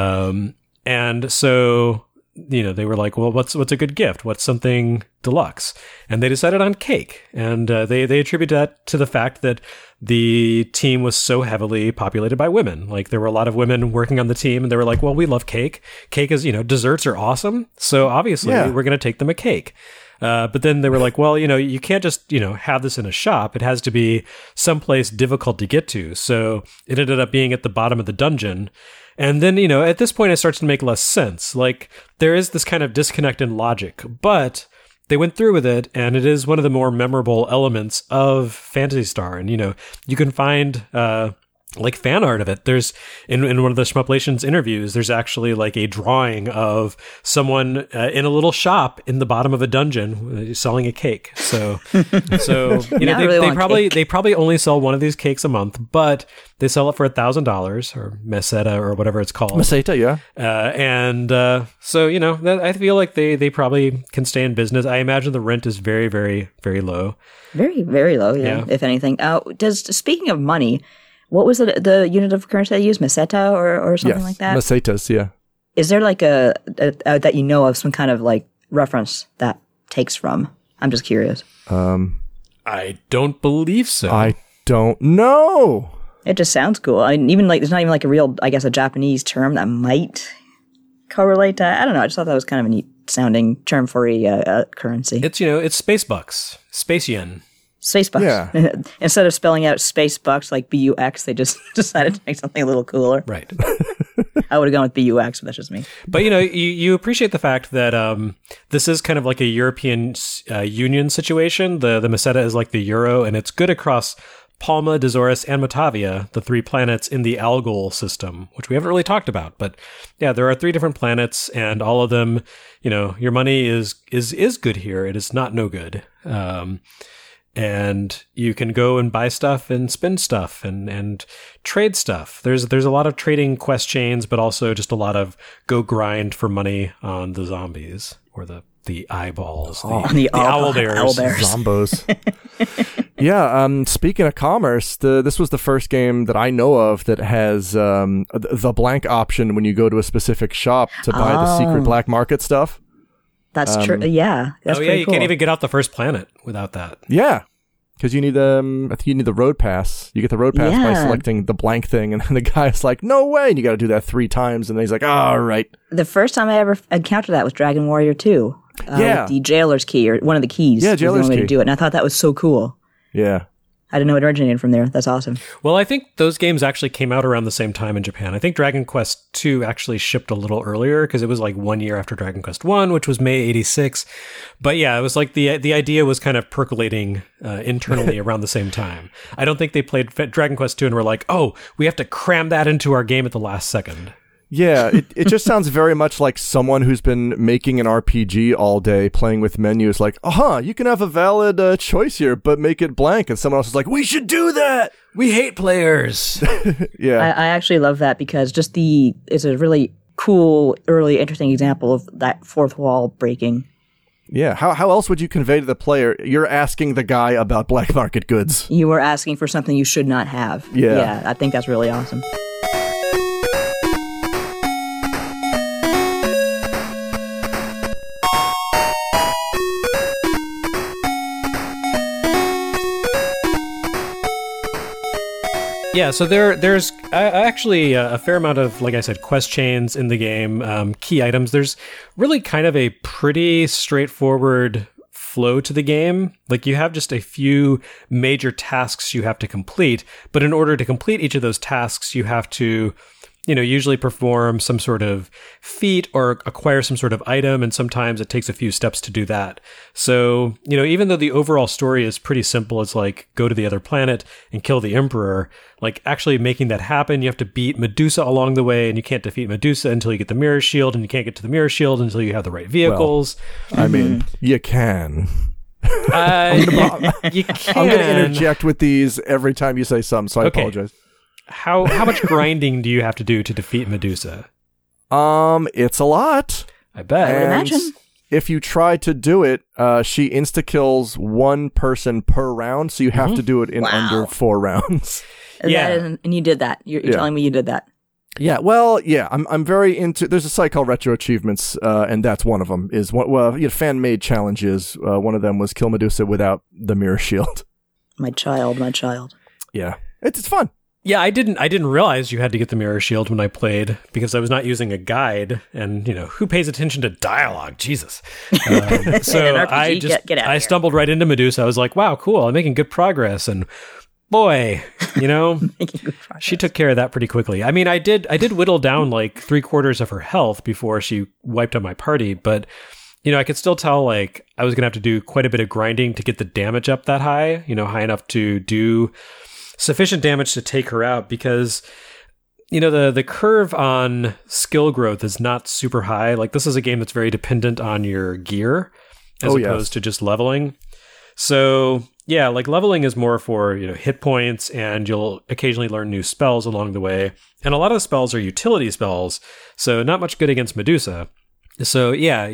And so, they were like, well, what's a good gift? What's something deluxe? And they decided on cake. And they attribute that to the fact that the team was so heavily populated by women. Like there were a lot of women working on the team and they were like, well, we love cake. Cake is, desserts are awesome. So obviously we're going to take them a cake. But then they were like, well, you can't just, have this in a shop. It has to be someplace difficult to get to. So it ended up being at the bottom of the dungeon. And then, at this point, it starts to make less sense. Like there is this kind of disconnect in logic, but they went through with it. And it is one of the more memorable elements of Phantasy Star. And, you can find, like fan art of it. There's in one of the Shmuplations interviews, there's actually like a drawing of someone in a little shop in the bottom of a dungeon selling a cake. So they probably only sell one of these cakes a month, but they sell it for $1,000 or meseta or whatever it's called. Meseta, yeah. So I feel like they probably can stay in business. I imagine the rent is very, very, very low. Very, very low. Yeah. If anything. Speaking of money, what was the unit of currency they used? Meseta or something like that? Mesetas, yeah. Is there like a that you know of, some kind of like reference that takes from? I'm just curious. I don't believe so. I don't know. It just sounds cool. I mean, even like there's not even like a real, I guess, a Japanese term that might correlate to. I don't know. I just thought that was kind of a neat sounding term for a currency. It's it's space bucks, space yen. Space bucks. Yeah. Instead of spelling out space bucks like BUX, they just decided to make something a little cooler. Right. I would have gone with BUX, but that's just me. But you appreciate the fact that this is kind of like a European Union situation. The meseta is like the euro, and it's good across Palma, Dazores, and Matavia, the 3 planets in the Algol system, which we haven't really talked about. But yeah, there are 3 different planets, and all of them, your money is good here. It is not no good. And you can go and buy stuff and spend stuff and trade stuff. There's a lot of trading quest chains, but also just a lot of go grind for money on the zombies or the eyeballs, the owl bears. Zombos. Yeah, speaking of commerce, this was the first game that I know of that has the blank option when you go to a specific shop to buy the secret black market stuff. That's true. Yeah. That's you can't even get off the first planet without that. Yeah. Because you need I think you need the road pass. You get the road pass by selecting the blank thing, and then the guy's like, "No way!" And you got to do that 3 times, and then he's like, "All right." The first time I ever encountered that was Dragon Warrior 2. With the Jailer's Key, or one of the keys. Yeah, Jailer's Key. To do it, and I thought that was so cool. Yeah. I didn't know it originated from there. That's awesome. Well, I think those games actually came out around the same time in Japan. I think Dragon Quest II actually shipped a little earlier because it was like 1 year after Dragon Quest I, which was May 86. But yeah, it was like the idea was kind of percolating internally around the same time. I don't think they played Dragon Quest II and were like, oh, we have to cram that into our game at the last second. Yeah, it just sounds very much like someone who's been making an RPG all day, playing with menus, like, you can have a valid choice here, but make it blank. And someone else is like, we should do that! We hate players! Yeah. I actually love that because it's a really cool, early, interesting example of that fourth wall breaking. Yeah, how else would you convey to the player, you're asking the guy about black market goods? You were asking for something you should not have. Yeah, I think that's really awesome. Yeah, so there's actually a fair amount of, like I said, quest chains in the game, key items. There's really kind of a pretty straightforward flow to the game. Like, you have just a few major tasks you have to complete, but in order to complete each of those tasks, you have to usually perform some sort of feat or acquire some sort of item, and sometimes it takes a few steps to do that. So, even though the overall story is pretty simple, it's like, go to the other planet and kill the Emperor, like, actually making that happen, you have to beat Medusa along the way, and you can't defeat Medusa until you get the Mirror Shield, and you can't get to the Mirror Shield until you have the right vehicles. Well, I mean, you can. You can. I'm going to interject with these every time you say something, so I apologize. How much grinding do you have to do to defeat Medusa? It's a lot. I bet. I would imagine. If you try to do it, she insta-kills 1 person per round, so you have to do it in under 4 rounds. And you did that. You're telling me you did that. Yeah, well, yeah, I'm very into. There's a site called Retro Achievements, and that's one of them. Fan made challenges. One of them was kill Medusa without the Mirror Shield. My child. Yeah, it's fun. Yeah, I didn't realize you had to get the Mirror Shield when I played, because I was not using a guide, and who pays attention to dialogue? Jesus. So RPG, I stumbled right into Medusa. I was like, wow, cool, I'm making good progress, and boy, she took care of that pretty quickly. I mean, I did whittle down like 3/4 of her health before she wiped out my party, but I could still tell, like, I was gonna have to do quite a bit of grinding to get the damage up that high, high enough to do sufficient damage to take her out because, you know, the curve on skill growth is not super high. Like, this is a game that's very dependent on your gear as opposed to just leveling. So, yeah, like leveling is more for, you know, hit points, and you'll occasionally learn new spells along the way. And a lot of the spells are utility spells, so not much good against Medusa. So, yeah,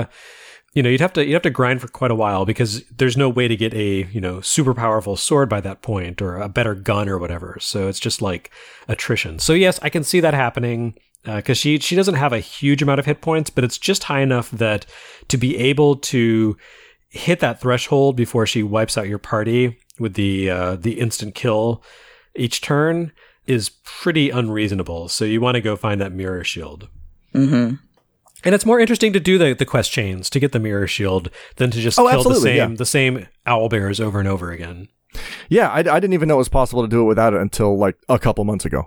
you'd have to grind for quite a while because there's no way to get a, you know, super powerful sword by that point or a better gun or whatever. So it's just like attrition. So yes, I can see that happening because she doesn't have a huge amount of hit points, but it's just high enough that to be able to hit that threshold before she wipes out your party with the instant kill each turn is pretty unreasonable. So you want to go find that mirror shield. Mm-hmm. And it's more interesting to do the quest chains to get the mirror shield than to just kill the same owlbears over and over again. Yeah, I didn't even know it was possible to do it without it until like a couple months ago.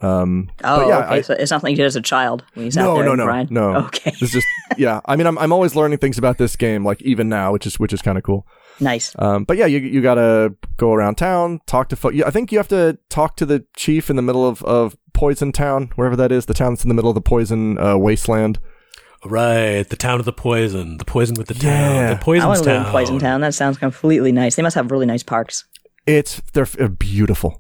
Okay. So it's something you did as a child when you sat there and grind? No. Okay. It's just, yeah. I mean, I'm always learning things about this game, like even now, which is kind of cool. Nice. But yeah, you gotta go around town, talk to I think you have to talk to the chief in the middle of Poison Town, wherever that is. The town that's in the middle of the Poison wasteland. Right, the town of the poison with the town, the Poison Town. I want to live in Poison Town. That sounds completely nice. They must have really nice parks. They're beautiful.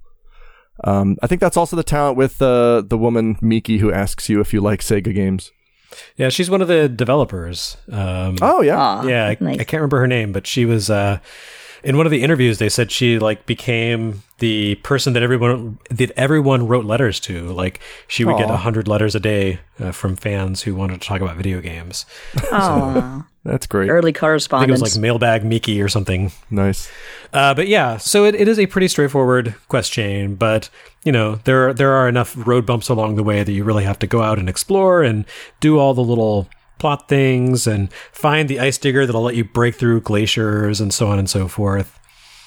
I think that's also the town with the woman Miki who asks you if you like Sega games. Yeah, she's one of the developers. Oh yeah, Aww, nice. I can't remember her name, but she was in one of the interviews. They said she like became the person that everyone wrote letters to. Like she would get 100 letters a day from fans who wanted to talk about video games. Oh, that's great. Early I think correspondence. it was like Mailbag Miki or something. Nice. But yeah, so it is a pretty straightforward quest chain, but you know, there are enough road bumps along the way that you really have to go out and explore and do all the little plot things and find the ice digger that'll let you break through glaciers and so on and so forth.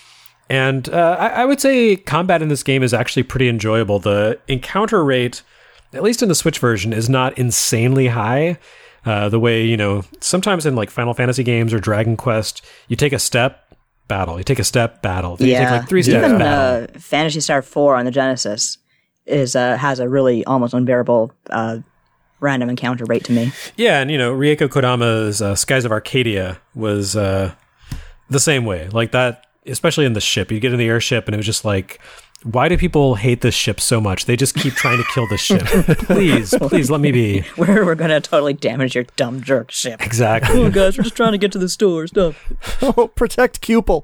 And I would say combat in this game is actually pretty enjoyable. The encounter rate, at least in the Switch version, is not insanely high. The way, you know, sometimes in like Final Fantasy games or Dragon Quest, you take a step, battle. You take a step, battle. Then you take like 3 steps, Even battle. Phantasy Star 4 on the Genesis has a really almost unbearable random encounter rate to me. Yeah, and you know, Rieko Kodama's Skies of Arcadia was the same way. Like that, especially in the ship. You get in the airship and it was just like, why do people hate this ship so much? They just keep trying to kill this ship. Please let me be. We're going to totally damage your dumb jerk ship. Exactly. Oh, guys, we're just trying to get to the store. Stop. Oh, protect Cupel.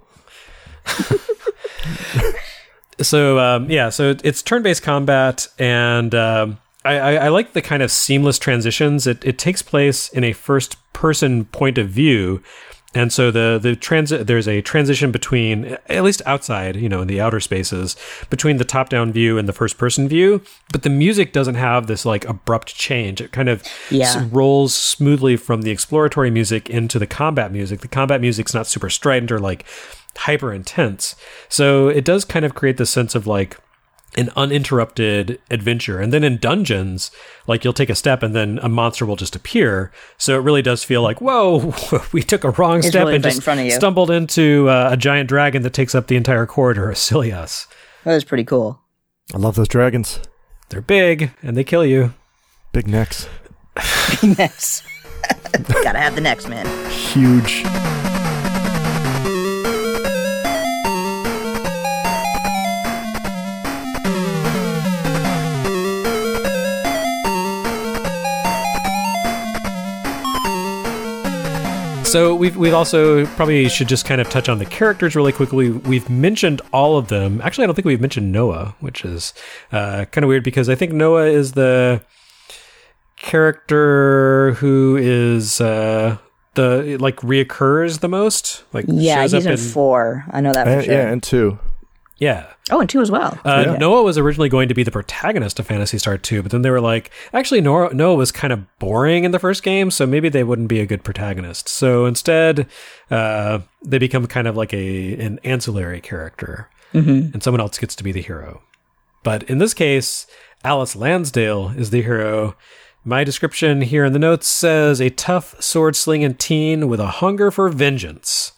So, so it's turn-based combat, and I like the kind of seamless transitions. It takes place in a first-person point of view, and so there's a transition between, at least outside, you know, in the outer spaces, between the top-down view and the first-person view. But the music doesn't have this like abrupt change. It kind of rolls smoothly from the exploratory music into the combat music. The combat music's not super strident or like hyper intense. So it does kind of create this sense of like an uninterrupted adventure. And then in dungeons, like you'll take a step and then a monster will just appear. So it really does feel like, whoa, we took a wrong step really and right just in front of you. Stumbled into a giant dragon that takes up the entire corridor. Silly us. That is pretty cool. I love those dragons. They're big and they kill you. Big necks. Necks. Gotta have the necks, man. Huge. So we've also probably should just kind of touch on the characters really quickly. We've mentioned all of them. Actually, I don't think we've mentioned Noah, which is kind of weird because I think Noah is the character who is the like reoccurs the most. Like yeah, he's in 4. I know that for sure. Yeah, and 2. Yeah. Oh, and 2 as well. Noah was originally going to be the protagonist of Phantasy Star 2, but then they were like, actually, Noah was kind of boring in the first game, so maybe they wouldn't be a good protagonist. So instead, they become kind of like an ancillary character, and someone else gets to be the hero. But in this case, Alice Lansdale is the hero. My description here in the notes says, a tough sword-slinging teen with a hunger for vengeance.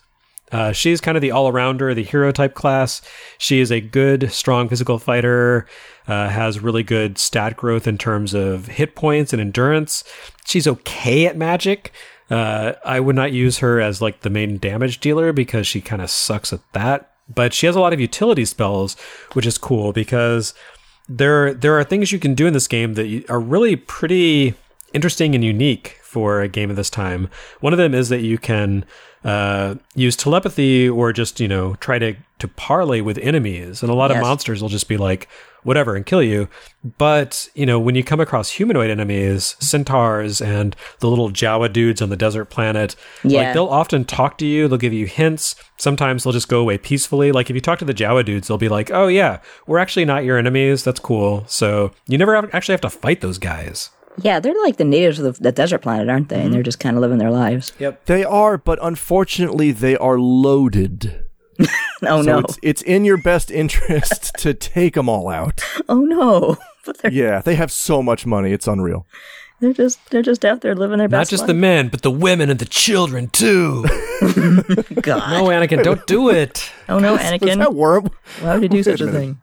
She's kind of the all-arounder, the hero type class. She is a good, strong physical fighter, has really good stat growth in terms of hit points and endurance. She's okay at magic. I would not use her as like the main damage dealer because she kind of sucks at that. But she has a lot of utility spells, which is cool because there are things you can do in this game that are really pretty interesting and unique for a game of this time. One of them is that you can use telepathy or just, try to parlay with enemies. And a lot of monsters will just be like, whatever, and kill you. But, when you come across humanoid enemies, centaurs and the little Jawa dudes on the desert planet, like they'll often talk to you. They'll give you hints. Sometimes they'll just go away peacefully. Like if you talk to the Jawa dudes, they'll be like, oh yeah, we're actually not your enemies. That's cool. So you never actually have to fight those guys. Yeah, they're like the natives of the desert planet, aren't they? And they're just kind of living their lives. Yep. They are, but unfortunately, they are loaded. Oh, so no. It's in your best interest to take them all out. Oh, no. But they have so much money. It's unreal. They're just out there living their best Not just life. the men, but the women and the children, too. God. No, Anakin, don't do it. Oh, no, Was Anakin. that worm? Why would you do such a thing?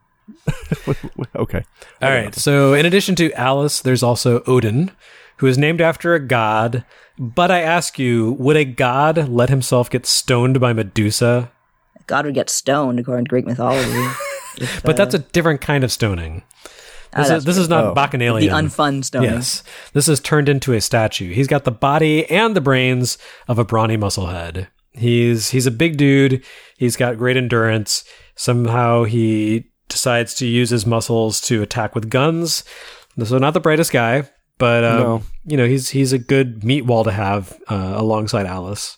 Okay. All right. So in addition to Alice, there's also Odin, who is named after a god. But I ask you, would a god let himself get stoned by Medusa? God would get stoned, according to Greek mythology. But that's a different kind of stoning. This is not Bacchanalian. The unfun stoning. Yes. This is turned into a statue. He's got the body and the brains of a brawny musclehead. He's a big dude. He's got great endurance. Somehow he decides to use his muscles to attack with guns. So not the brightest guy, but he's a good meat wall to have alongside Alice.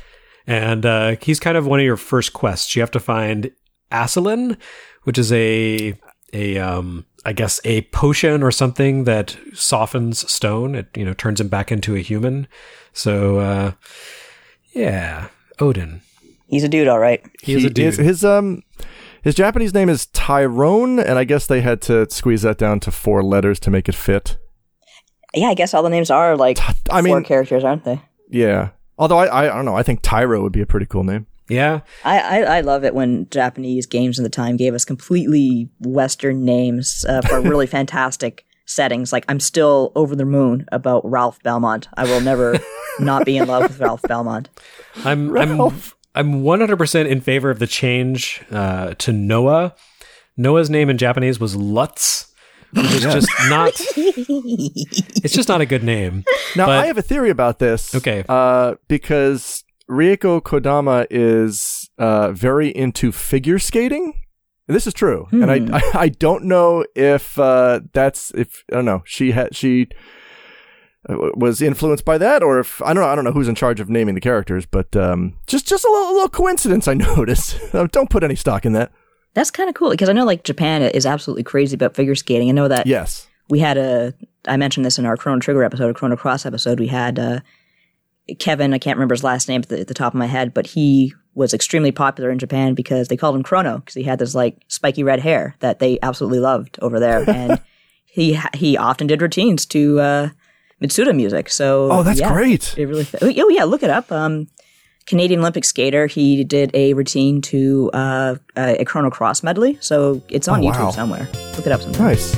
And he's kind of one of your first quests. You have to find acetylene, which is a potion or something that softens stone. It turns him back into a human. So Odin. He's a dude, all right. He is a dude. His Japanese name is Tyrone, and I guess they had to squeeze that down to 4 letters to make it fit. Yeah, I guess all the names are like 4 characters, aren't they? Yeah. Although I don't know, I think Tyro would be a pretty cool name. Yeah. I love it when Japanese games in the time gave us completely Western names for really fantastic settings. Like, I'm still over the moon about Ralph Belmont. I will never not be in love with Ralph Belmont. I'm 100% in favor of the change to Noah. Noah's name in Japanese was Lutz, which is just not. It's just not a good name. Now, I have a theory about this. Okay. Because Rieko Kodama is very into figure skating. This is true, and I don't know if I don't know, she was influenced by that, or if I don't know who's in charge of naming the characters, but just a little coincidence I noticed. Don't put any stock in that. That's kind of cool because I know like Japan is absolutely crazy about figure skating. I know that. Yes. We had I mentioned this in our Chrono Trigger episode, a Chrono Cross episode. We had Kevin, I can't remember his last name at the top of my head, but he was extremely popular in Japan because they called him Chrono because he had this like spiky red hair that they absolutely loved over there. And he often did routines to Mitsuda music. So that's great. It really. Oh yeah, look it up. Canadian Olympic skater. He did a routine to a Chrono Cross medley. So it's on YouTube somewhere. Look it up sometime. Nice.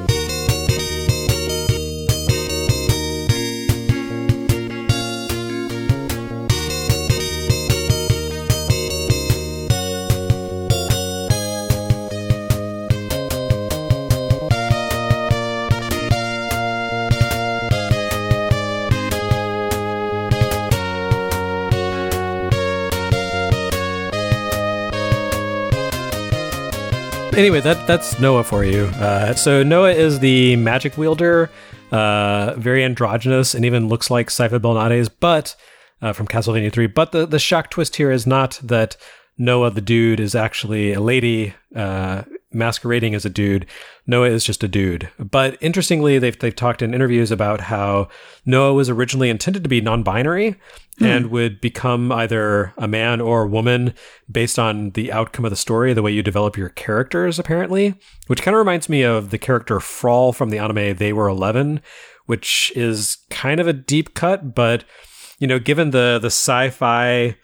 Anyway, that's Noah for you. So Noah is the magic wielder, very androgynous, and even looks like Sypha Belnades, but from Castlevania 3. But the shock twist here is not that Noah, the dude, is actually a lady masquerading as a dude. Noah is just a dude. But interestingly, they've talked in interviews about how Noah was originally intended to be non-binary and would become either a man or a woman based on the outcome of the story, the way you develop your characters, apparently, which kind of reminds me of the character Frawl from the anime They Were 11, which is kind of a deep cut, but, given the sci-fi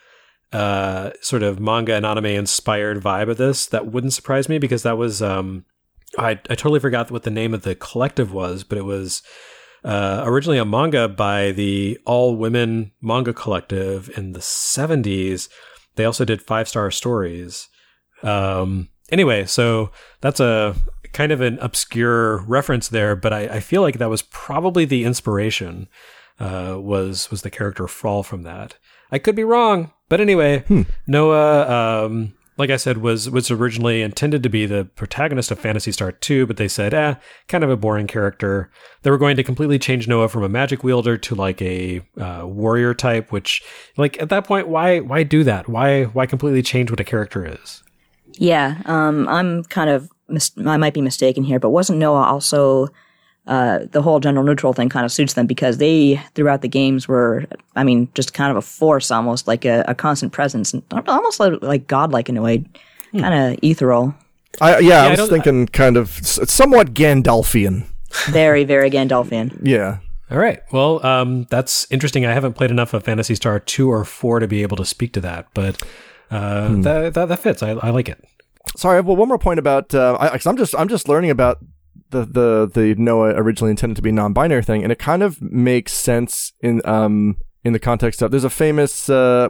sort of manga and anime inspired vibe of this, that wouldn't surprise me, because that was I totally forgot what the name of the collective was, but it was originally a manga by the all women manga collective in the 70s. They also did 5-star stories. Anyway, so that's a kind of an obscure reference there, but I feel like that was probably the inspiration, was the character Fall from that. I could be wrong, but anyway, Noah, like I said, was originally intended to be the protagonist of Phantasy Star 2, but they said, kind of a boring character. They were going to completely change Noah from a magic wielder to like a warrior type, which, like, at that point, why do that? Why completely change what a character is? Yeah, I'm kind of, I might be mistaken here, but wasn't Noah also, the whole gender neutral thing kind of suits them, because they, throughout the games, were, I mean, just kind of a force, almost like a constant presence, and almost like godlike in a way, kind of ethereal. I was thinking kind of somewhat Gandalfian. Very, very Gandalfian. Yeah. All right. Well, that's interesting. I haven't played enough of Phantasy Star 2 or 4 to be able to speak to that, but that fits. I like it. Sorry, well, one more point about I'm just learning about the Noah originally intended to be non-binary thing, and it kind of makes sense in the context of, there's a famous there's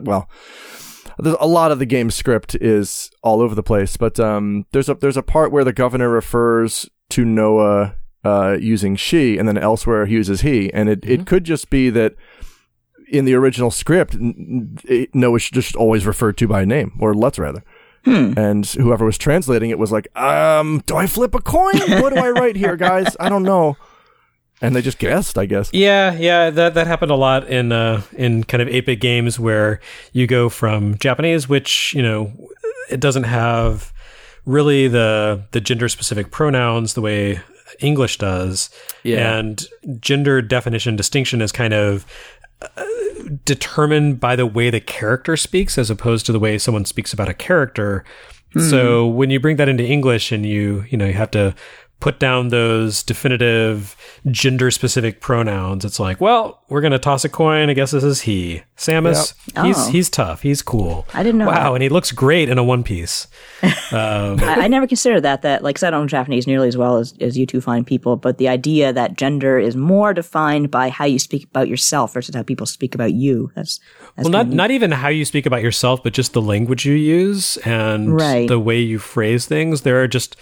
a lot of the game script is all over the place, but there's a part where the governor refers to Noah using she, and then elsewhere he uses he, and it could just be that in the original script Noah should just always referred to by name, or let's rather. And whoever was translating it was like, do I flip a coin? What do I write here, guys? I don't know. And they just guessed, I guess. Yeah, that happened a lot in kind of 8-bit games, where you go from Japanese, which, it doesn't have really the gender-specific pronouns the way English does. Yeah. And gender definition distinction is kind of determined by the way the character speaks, as opposed to the way someone speaks about a character. So when you bring that into English, and you have to put down those definitive gender-specific pronouns, it's like, well, we're going to toss a coin. I guess this is he. Samus, yep. He's tough. He's cool. I didn't know. Wow, and he looks great in a one piece. I never considered that, like, 'cause I don't know Japanese nearly as well as you two fine people, but the idea that gender is more defined by how you speak about yourself versus how people speak about you. That's well, not even how you speak about yourself, but just the language you use and the way you phrase things. There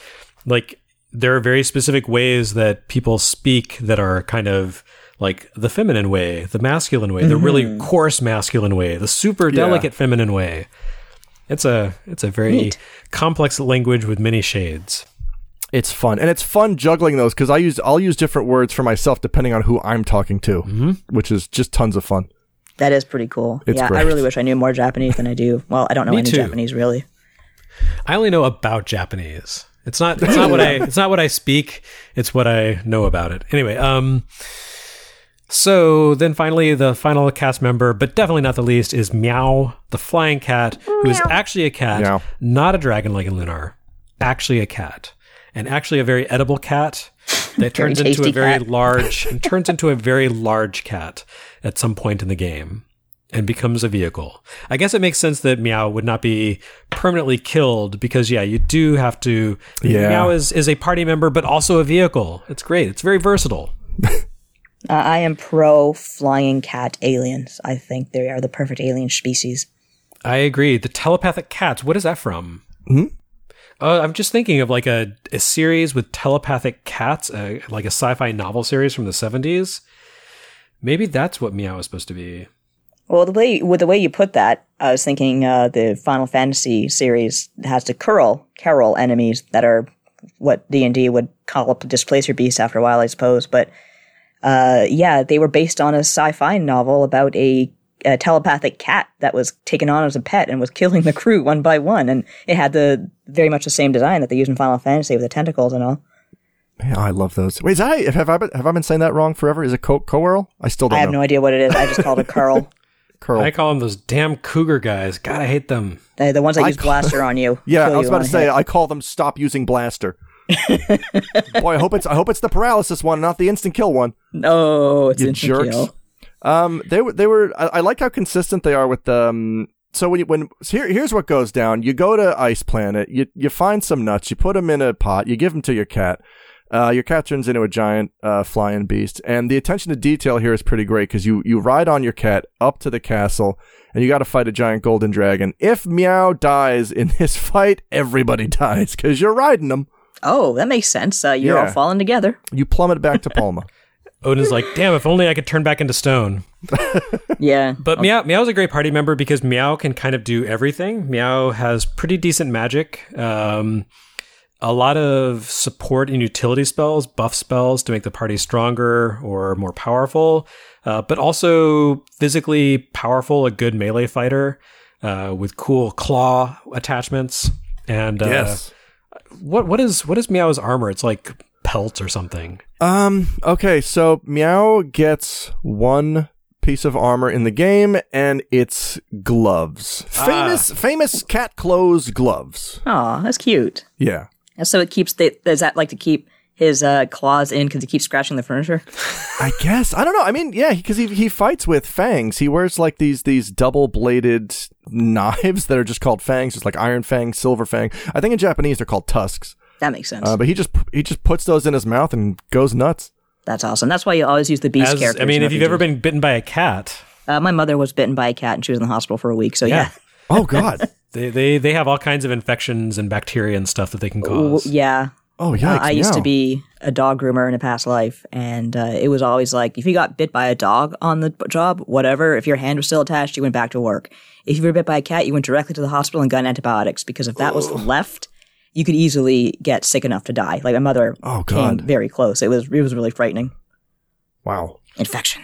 are very specific ways that people speak that are kind of like the feminine way, the masculine way, the really coarse masculine way, the super delicate feminine way. It's a very complex language with many shades. It's fun. And it's fun juggling those, because I'll use different words for myself depending on who I'm talking to, which is just tons of fun. That is pretty cool. It's great. I really wish I knew more Japanese than I do. Well, I don't know any Japanese, really. I only know about Japanese. It's not what I speak. It's what I know about it. Anyway, so then finally the final cast member, but definitely not the least, is Meow, the flying cat, who is actually a cat, not a dragon like in Lunar. Actually a cat, and actually a very edible cat that turns into a very large cat at some point in the game, and becomes a vehicle. I guess it makes sense that Meow would not be permanently killed, because you do have to. Meow is a party member, but also a vehicle. It's great. It's very versatile. I am pro flying cat aliens. I think they are the perfect alien species. I agree. The telepathic cats. What is that from? I'm just thinking of like a series with telepathic cats, like a sci-fi novel series from the 70s. Maybe that's what Meow is supposed to be. Well, the way you put that, I was thinking the Final Fantasy series has the Carol enemies that are what D&D would call up the Displacer Beast after a while, I suppose. But they were based on a sci-fi novel about a telepathic cat that was taken on as a pet and was killing the crew one by one, and it had very much the same design that they use in Final Fantasy with the tentacles and all. Man, I love those. Wait, have I been saying that wrong forever? Is it Coeurl? I still don't know. I have no idea what it is. I just called it Carl. I call them those damn cougar guys. God, I hate them. The ones that use blaster on you. Yeah, I was about to say, I call them stop using blaster. Boy, I hope it's the paralysis one, not the instant kill one. No, it's you instant jerks. kill. They were. I like how consistent they are with So here's what goes down. You go to Ice Planet. You find some nuts. You put them in a pot. You give them to your cat. Your cat turns into a giant flying beast. And the attention to detail here is pretty great because you ride on your cat up to the castle, and you got to fight a giant golden dragon. If Meow dies in this fight, everybody dies because you're riding them. Oh, that makes sense. You're all falling together. You plummet back to Palma. Odin's like, damn, if only I could turn back into stone. Yeah. But Meow's a great party member because Meow can kind of do everything. Meow has pretty decent magic. A lot of support and utility spells, buff spells to make the party stronger or more powerful, but also physically powerful, a good melee fighter with cool claw attachments. And yes. What is Meow's armor? It's like pelt or something. Okay, so Meow gets one piece of armor in the game, and it's gloves. Famous cat clothes gloves. Aw, that's cute. Yeah. And so it keeps does that like to keep his claws in because he keeps scratching the furniture? I guess. I don't know. I mean, yeah, because he fights with fangs. He wears like these double-bladed knives that are just called fangs. It's like iron fang, silver fang. I think in Japanese they're called tusks. That makes sense. But he just puts those in his mouth and goes nuts. That's awesome. That's why you always use the beast characters. I mean, if you've ever been bitten by a cat. My mother was bitten by a cat and she was in the hospital for a week, so yeah. Oh, God. They have all kinds of infections and bacteria and stuff that they can cause. Yeah. Oh, yikes. I used to be a dog groomer in a past life, and it was always like, if you got bit by a dog on the job, whatever, if your hand was still attached, you went back to work. If you were bit by a cat, you went directly to the hospital and got antibiotics, because if that was left, you could easily get sick enough to die. Like, my mother came very close. It was really frightening. Wow. Infection.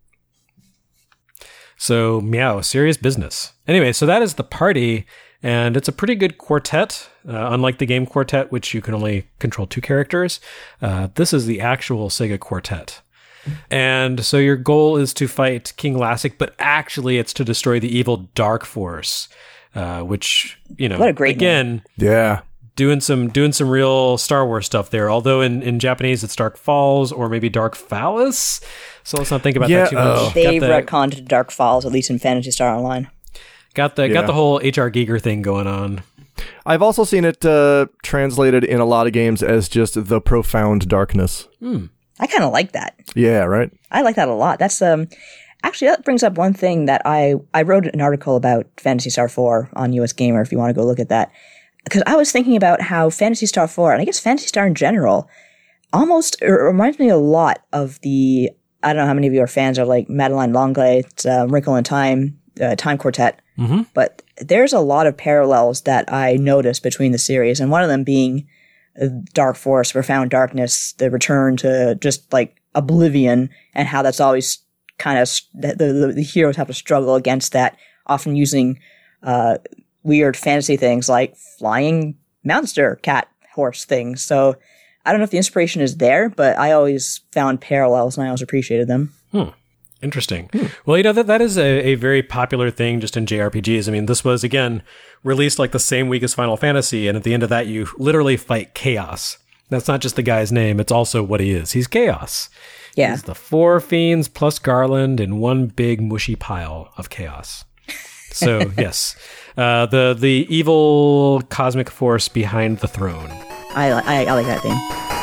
So, Meow, serious business. Anyway, so that is the party, and it's a pretty good quartet. Unlike the game Quartet, which you can only control 2 characters, this is the actual Sega Quartet. And so your goal is to fight King Lassic, but actually it's to destroy the evil Dark Force, which, what a great name. Yeah. Doing some real Star Wars stuff there. Although in Japanese it's Dark Falls or maybe Dark Phallus. So let's not think about that too much. They've retconned Dark Falls, at least in Phantasy Star Online. Got the whole H.R. Giger thing going on. I've also seen it translated in a lot of games as just the profound darkness. I kind of like that. Yeah, right? I like that a lot. That's actually, that brings up one thing that I wrote an article about Phantasy Star 4 on US Gamer if you want to go look at that. Because I was thinking about how Phantasy Star 4, and I guess Phantasy Star in general, almost reminds me a lot of the, I don't know how many of you are fans of like Madeline Longlet's Wrinkle in Time, Time Quartet, but there's a lot of parallels that I noticed between the series, and one of them being Dark Force, Profound Darkness, the return to just like oblivion, and how that's always kind of, the heroes have to struggle against that, often using weird fantasy things like flying monster cat horse things. So I don't know if the inspiration is there, but I always found parallels and I always appreciated them. Interesting. Well, that is a very popular thing just in JRPGs. I mean, this was, again, released like the same week as Final Fantasy, and at the end of that, you literally fight Chaos. That's not just the guy's name, it's also what he is. He's Chaos. Yeah. He's the 4 fiends plus Garland in one big mushy pile of chaos. So, yes. The evil cosmic force behind the throne. I like that theme.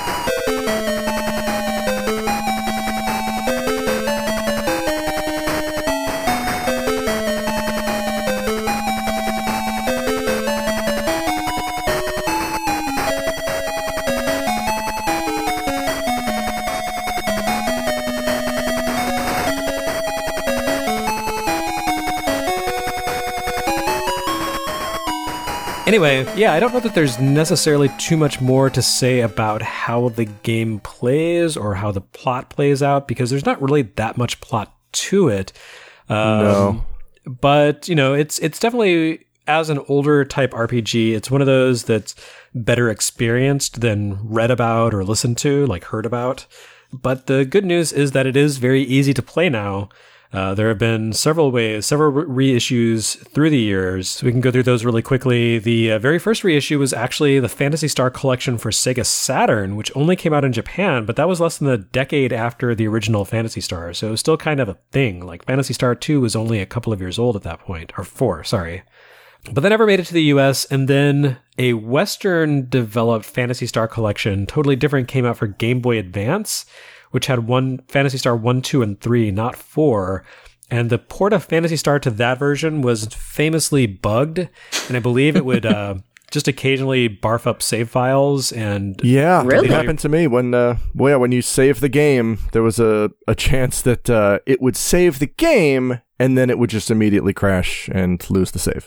Anyway, yeah, I don't know that there's necessarily too much more to say about how the game plays or how the plot plays out, because there's not really that much plot to it. No. But, it's definitely, as an older type RPG, it's one of those that's better experienced than read about or listened to, like heard about. But the good news is that it is very easy to play now. There have been several reissues through the years. We can go through those really quickly. The very first reissue was actually the Phantasy Star Collection for Sega Saturn, which only came out in Japan, but that was less than a decade after the original Phantasy Star, so it was still kind of a thing. Like, Phantasy Star 2 was only a couple of years old at that point, or 4, sorry. But that never made it to the US, and then a Western-developed Phantasy Star Collection, totally different, came out for Game Boy Advance, which had Phantasy Star 1, 2, and 3, not 4. And the port of Phantasy Star to that version was famously bugged, and I believe it would just occasionally barf up save files. And yeah, really? It happened to me when you save the game, there was a chance that it would save the game, and then it would just immediately crash and lose the save.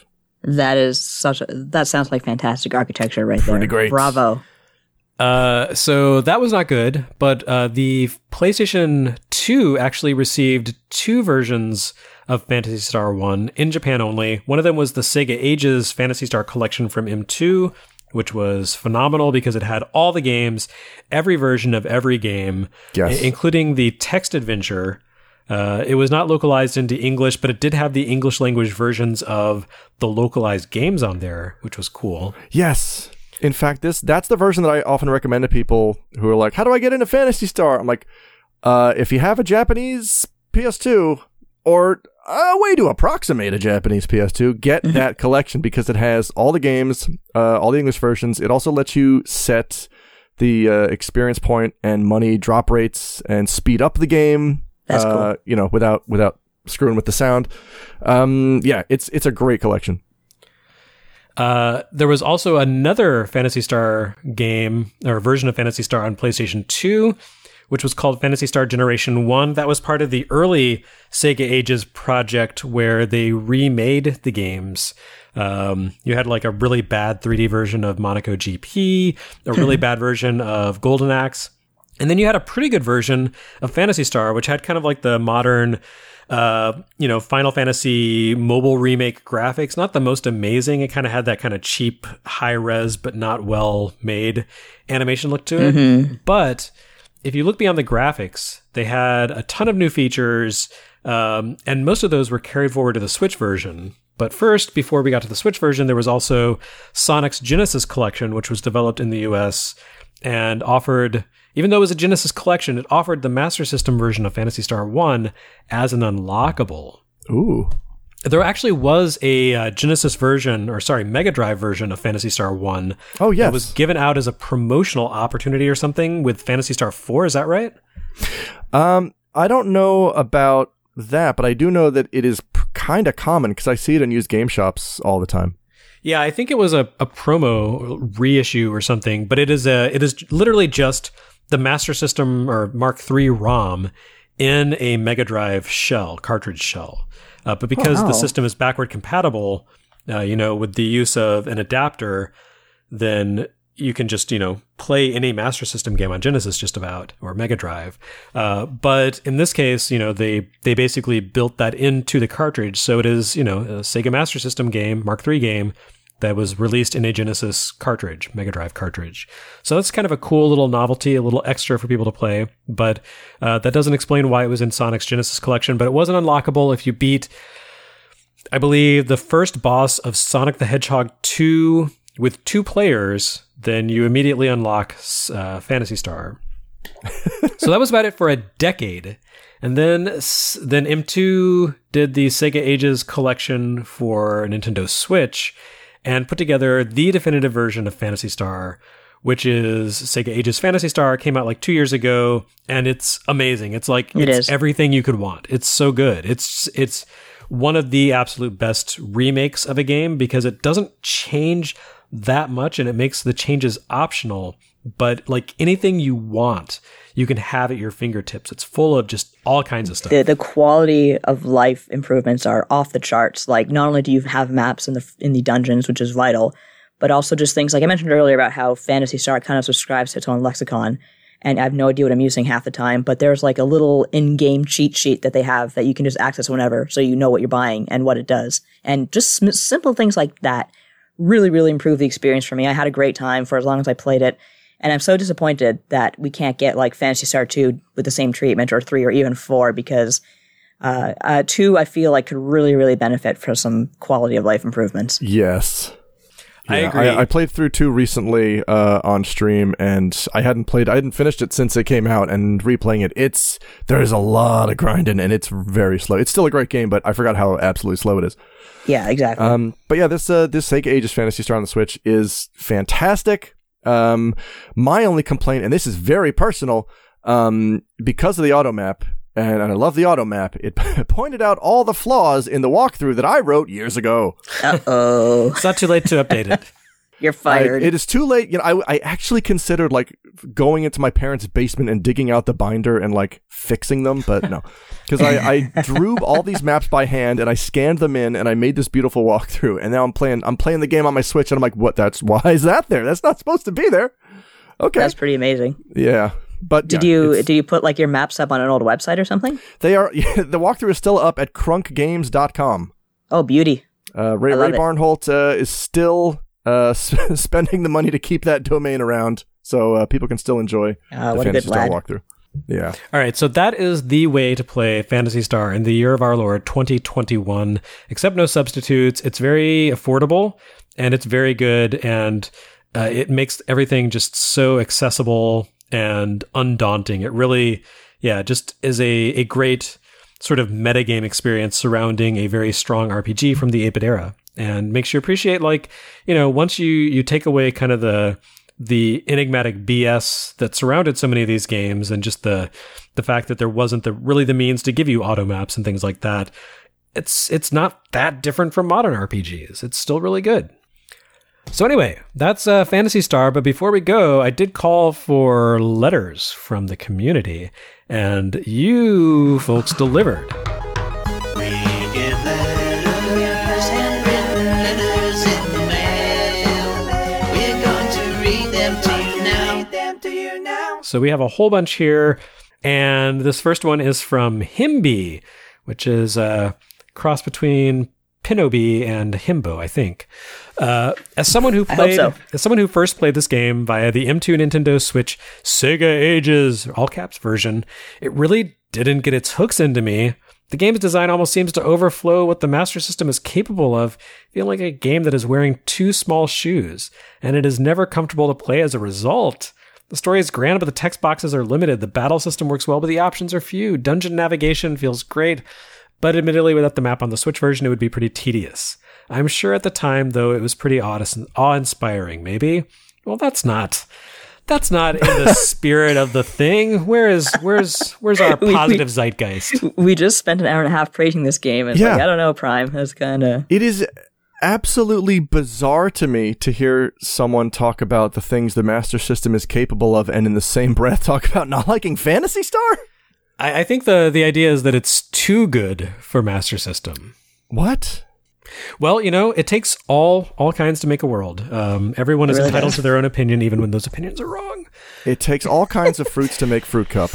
That sounds like fantastic architecture right there. Pretty great. Bravo. So that was not good, but the PlayStation 2 actually received 2 versions of Phantasy Star 1 in Japan only. One of them was the Sega Ages Phantasy Star Collection from M2, which was phenomenal because it had all the games, every version of every game, yes, including the text adventure. It was not localized into English, but it did have the English language versions of the localized games on there, which was cool. Yes. In fact, that's the version that I often recommend to people who are like, how do I get into Phantasy Star? I'm like, if you have a Japanese PS2, or a way to approximate a Japanese PS2, get that collection because it has all the games, all the English versions. It also lets you set the experience point and money drop rates and speed up the game. That's cool. Without screwing with the sound. Yeah, it's a great collection. There was also another Phantasy Star game, or version of Phantasy Star on PlayStation 2, which was called Phantasy Star Generation 1. That was part of the early Sega Ages project where they remade the games. You had like a really bad 3D version of Monaco GP, a really bad version of Golden Axe, and then you had a pretty good version of Phantasy Star, which had kind of like the modern Final Fantasy mobile remake graphics. Not the most amazing. It kind of had that kind of cheap, high res, but not well made animation look to it. Mm-hmm. But if you look beyond the graphics, they had a ton of new features, and most of those were carried forward to the Switch version. But first, before we got to the Switch version, there was also Sonic's Genesis Collection, which was developed in the US and offered, even though it was a Genesis collection, it offered the Master System version of Phantasy Star 1 as an unlockable. Ooh. There actually was a Genesis version, Mega Drive version of Phantasy Star 1. Oh, yes. That was given out as a promotional opportunity or something with Phantasy Star 4. Is that right? I don't know about that, but I do know that it is kind of common because I see it in used game shops all the time. Yeah, I think it was a promo reissue or something, but it is literally just the Master System or Mark III ROM in a Mega Drive cartridge shell. But because the system is backward compatible, with the use of an adapter, then you can just, play any Master System game on Genesis just about, or Mega Drive. But in this case, they basically built that into the cartridge. So it is, a Sega Master System game, Mark III game, that was released in a Genesis cartridge, Mega Drive cartridge. So that's kind of a cool little novelty, a little extra for people to play. But that doesn't explain why it was in Sonic's Genesis collection. But it wasn't unlockable if you beat, I believe, the first boss of Sonic the Hedgehog 2 with 2 players, then you immediately unlock Phantasy Star. So that was about it for a decade. And then M2 did the Sega Ages collection for Nintendo Switch and put together the definitive version of Phantasy Star, which is Sega Ages Phantasy Star. Came out like 2 years ago, and it's amazing. It's everything you could want. It's so good. It's one of the absolute best remakes of a game because it doesn't change that much and it makes the changes optional, but like anything you want, you can have at your fingertips. It's full of just all kinds of stuff. The quality of life improvements are off the charts. Like, not only do you have maps in the dungeons, which is vital, but also just things like I mentioned earlier about how Phantasy Star kind of subscribes to its own lexicon, and I have no idea what I'm using half the time, but there's like a little in-game cheat sheet that they have that you can just access whenever, so you know what you're buying and what it does. And just simple things like that really, really improved the experience for me. I had a great time for as long as I played it. And I'm so disappointed that we can't get like Phantasy Star 2 with the same treatment, or 3, or even 4, because 2, I feel like could really, really benefit from some quality of life improvements. Yes. I Yeah, agree. I played through 2 recently on stream, and I hadn't finished it since it came out, and replaying it, there's a lot of grinding, and it's very slow. It's still a great game, but I forgot how absolutely slow it is. Yeah, exactly. But yeah, this Sega Ages Phantasy Star on the Switch is fantastic. My only complaint, and this is very personal, because of the auto map, and I love the auto map, it pointed out all the flaws in the walkthrough that I wrote years ago. Uh-oh. It's not too late to update it. You're fired. It is too late. You know, I actually considered like going into my parents' basement and digging out the binder and like fixing them, but no, because I drew all these maps by hand and I scanned them in and I made this beautiful walkthrough. And now I'm playing the game on my Switch and I'm like, why is that there? That's not supposed to be there. Okay, That's pretty amazing. yeah. But Did yeah, you put like your maps up on an old website or something? They are. The walkthrough is still up at crunkgames.com. Oh, beauty. Ray love it. Barnholt is still spending the money to keep that domain around, so people can still enjoy the what a Phantasy good Star lad. walkthrough. Yeah. All right, so that is the way to play Phantasy Star in the year of our Lord 2021. Except no substitutes. It's very affordable and it's very good, and it makes everything just so accessible and undaunting. It really, just is a great sort of metagame experience surrounding a very strong RPG from the 8-bit era, and makes you appreciate, like, once you take away kind of the enigmatic BS that surrounded so many of these games, and just the fact that there wasn't really the means to give you auto maps and things like that, it's not that different from modern RPGs. It's still really good. So anyway, that's Phantasy Star. But before we go, I did call for letters from the community, and you folks delivered. We get letters, handwritten letters in the mail. We're going to read them to you now. So we have a whole bunch here, and this first one is from Himby, which is a cross between Pinobi and Himbo, I think. As someone who first played this game via the M2 Nintendo Switch Sega Ages, all caps version, it really didn't get its hooks into me. The game's design almost seems to overflow what the Master System is capable of, feeling like a game that is wearing 2 small shoes, and it is never comfortable to play as a result. The story is grand, but the text boxes are limited. The battle system works well, but the options are few. Dungeon navigation feels great, but admittedly, without the map on the Switch version, it would be pretty tedious. I'm sure at the time, though, it was pretty awe-inspiring, maybe? Well, that's not in the spirit of the thing. Where's our positive zeitgeist? We just spent an hour and a half praising this game, and Yeah. I don't know, Prime. That's kind of... It is absolutely bizarre to me to hear someone talk about the things the Master System is capable of and in the same breath talk about not liking Phantasy Star? I think the idea is that it's too good for Master System. What? Well, it takes all kinds to make a world. Everyone is really entitled does. to their own opinion, even when those opinions are wrong. It takes all kinds of fruits to make Fruit Cup.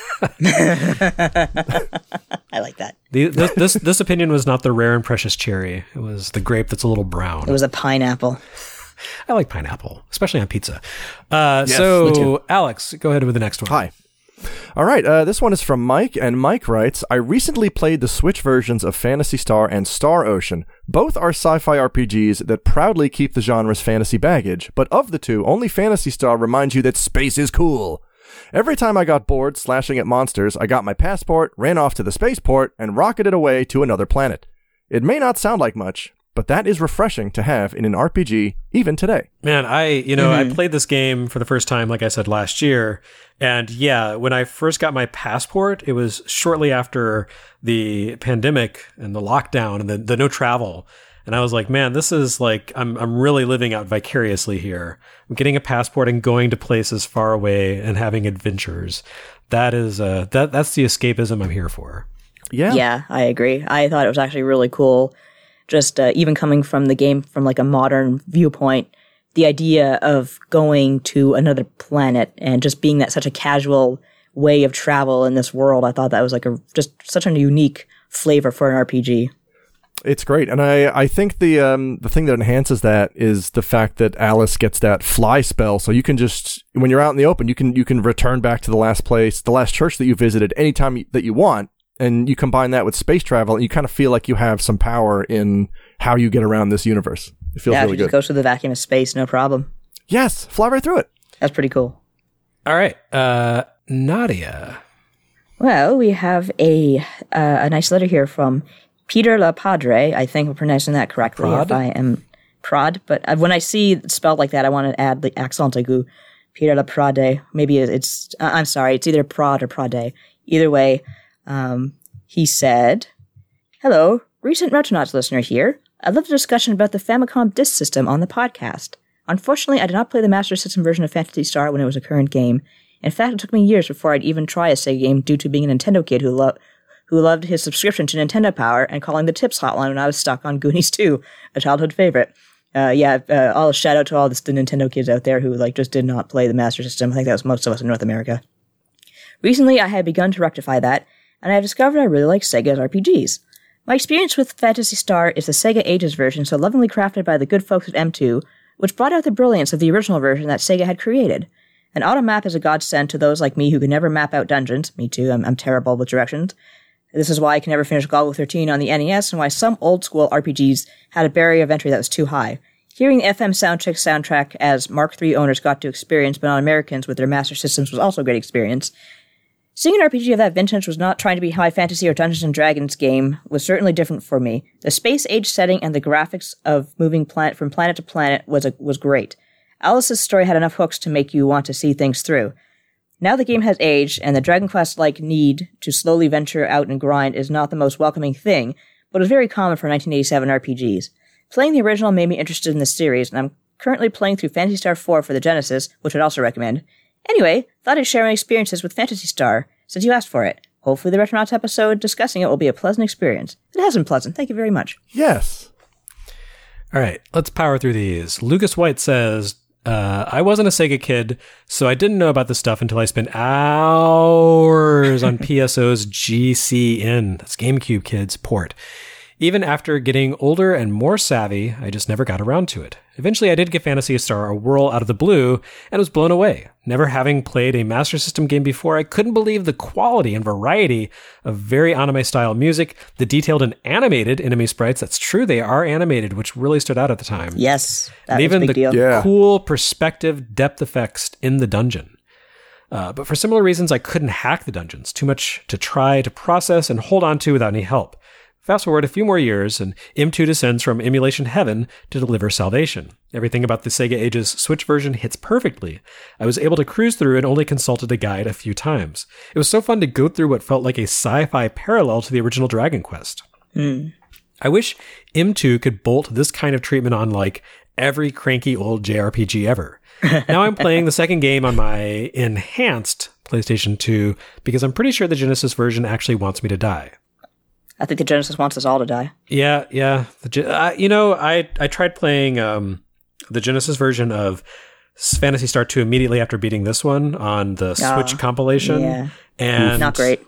I like that. This opinion was not the rare and precious cherry. It was the grape that's a little brown. It was a pineapple. I like pineapple, especially on pizza. me So, too. Alex, go ahead with the next one. Hi. All right, this one is from Mike, and Mike writes, I recently played the Switch versions of Phantasy Star and Star Ocean. Both are sci-fi RPGs that proudly keep the genre's fantasy baggage, but of the two, only Phantasy Star reminds you that space is cool. Every time I got bored slashing at monsters, I got my passport, ran off to the spaceport, and rocketed away to another planet. It may not sound like much, but that is refreshing to have in an RPG, even today. Man, I played this game for the first time, like I said, last year. And yeah, when I first got my passport, it was shortly after the pandemic and the lockdown and the no travel. And I was like, man, this is like, I'm really living out vicariously here. I'm getting a passport and going to places far away and having adventures. That is, that's the escapism I'm here for. Yeah, I agree. I thought it was actually really cool. Just even coming from the game from like a modern viewpoint, the idea of going to another planet and just being that such a casual way of travel in this world, I thought that was like just such a unique flavor for an RPG. It's great, and I think the thing that enhances that is the fact that Alice gets that fly spell, so you can just, when you're out in the open, you can return back to the last church that you visited anytime that you want, and you combine that with space travel, and you kind of feel like you have some power in how you get around this universe. It feels really if you good. just go through the vacuum of space, no problem. Yes, fly right through it. That's pretty cool. All right. Nadia. Well, we have a nice letter here from Peter La Padre. I think we're pronouncing that correctly. Prod? If I am Prod, but when I see it spelled like that, I want to add the accent aigu. Peter La Prade. Maybe it's. I'm sorry. It's either Prod or Prade. Either way, he said, "Hello, recent Retronauts listener here. I love the discussion about the Famicom Disk System on the podcast. Unfortunately, I did not play the Master System version of Phantasy Star when it was a current game. In fact, it took me years before I'd even try a Sega game due to being a Nintendo kid who loved his subscription to Nintendo Power and calling the tips hotline when I was stuck on Goonies 2, a childhood favorite. I'll shout out to all the Nintendo kids out there who just did not play the Master System. I think that was most of us in North America. Recently, I had begun to rectify that, and I have discovered I really like Sega's RPGs. My experience with Phantasy Star is the Sega Ages version so lovingly crafted by the good folks at M2, which brought out the brilliance of the original version that Sega had created. An automap is a godsend to those like me who can never map out dungeons. Me too, I'm terrible with directions. This is why I can never finish Golgo 13 on the NES, and why some old-school RPGs had a barrier of entry that was too high. Hearing the FM soundtrack as Mark III owners got to experience, but not Americans with their Master Systems was also a great experience. Seeing an RPG of that vintage was not trying to be high fantasy or Dungeons & Dragons game was certainly different for me. The space-age setting and the graphics of moving from planet to planet was great. Alice's story had enough hooks to make you want to see things through. Now the game has aged, and the Dragon Quest-like need to slowly venture out and grind is not the most welcoming thing, but is very common for 1987 RPGs. Playing the original made me interested in the series, and I'm currently playing through Phantasy Star 4 for the Genesis, which I'd also recommend. Anyway, thought I'd share my experiences with Phantasy Star, since you asked for it. Hopefully the Retronauts episode discussing it will be a pleasant experience. It has been pleasant. Thank you very much. Yes. All right, let's power through these. Lucas White says, I wasn't a Sega kid, so I didn't know about this stuff until I spent hours on PSO's GCN, that's GameCube Kids, port. Even after getting older and more savvy, I just never got around to it. Eventually, I did give Phantasy Star a whirl out of the blue and was blown away. Never having played a Master System game before, I couldn't believe the quality and variety of very anime-style music, the detailed and animated enemy sprites. That's true, they are animated, which really stood out at the time. Yes, that And was even a big deal. Yeah. cool perspective depth effects in the dungeon. But for similar reasons, I couldn't hack the dungeons. Too much to try to process and hold on to without any help. Fast forward a few more years, and M2 descends from emulation heaven to deliver salvation. Everything about the Sega Ages Switch version hits perfectly. I was able to cruise through and only consulted a guide a few times. It was so fun to go through what felt like a sci-fi parallel to the original Dragon Quest. I wish M2 could bolt this kind of treatment on, every cranky old JRPG ever. Now I'm playing the second game on my enhanced PlayStation 2 because I'm pretty sure the Genesis version actually wants me to die. I think the Genesis wants us all to die. Yeah. I tried playing the Genesis version of Phantasy Star 2 immediately after beating this one on the Switch compilation. Yeah. And Not great.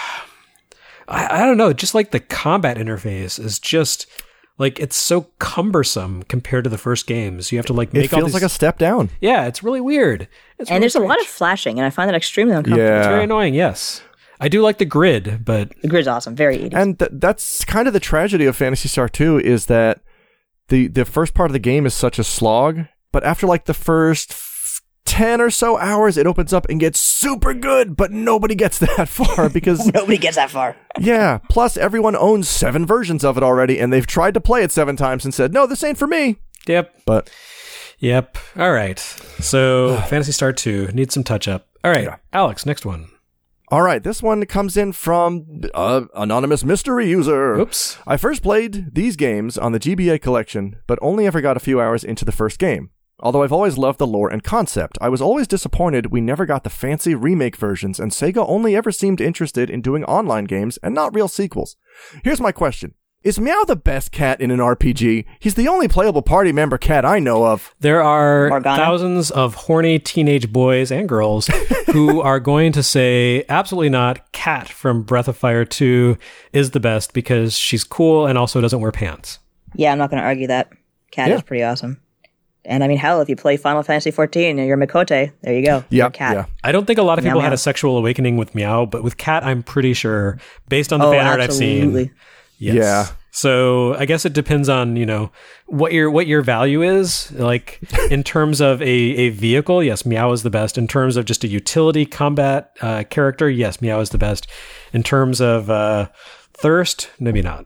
I don't know, just the combat interface is just it's so cumbersome compared to the first games. You have to make It all feels these... like a step down. Yeah, it's really weird. It's And really there's a lot strange. of flashing, and I find that extremely uncomfortable. Yeah. It's very annoying, yes. I do like the grid, but The grid's awesome. Very 80s. And that's kind of the tragedy of Phantasy Star 2 is that the first part of the game is such a slog, but after the first 10 or so hours, it opens up and gets super good, but nobody gets that far because, Nobody gets that far. yeah, plus everyone owns 7 versions of it already, and they've tried to play it 7 times and said, no, this ain't for me. yep. But All right. So Phantasy Star 2 needs some touch up. All right, Yeah. Alex, next one. all right, this one comes in from anonymous mystery user. Oops. I first played these games on the GBA collection, but only ever got a few hours into the first game. Although I've always loved the lore and concept, I was always disappointed we never got the fancy remake versions, and Sega only ever seemed interested in doing online games and not real sequels. Here's my question. Is Meow the best cat in an RPG? He's the only playable party member cat I know of. There are Morgana? thousands of horny teenage boys and girls who are going to say, absolutely not, Cat from Breath of Fire 2 is the best because she's cool and also doesn't wear pants. Yeah, I'm not going to argue that. Cat Yeah. is pretty awesome. And I mean, hell, if you play Final Fantasy 14 and you're Mikote, there you go. You're a cat. Yeah. I don't think a lot of people Meow, had meow. a sexual awakening with Meow, but with Cat, I'm pretty sure, based on the fan art I've absolutely. seen. Yes. Yeah. So I guess it depends on, what your value is. Like in terms of a vehicle, yes, Meow is the best. In terms of just a utility combat character, yes, Meow is the best. In terms of thirst, maybe not.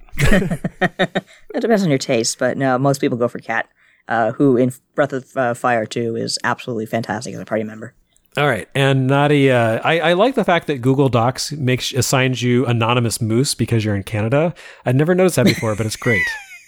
It depends on your taste, but no, most people go for Cat, who in Breath of Fire 2 is absolutely fantastic as a party member. All right. And Nadia, I like the fact that Google Docs assigns you Anonymous Moose because you're in Canada. I'd never noticed that before, but it's great.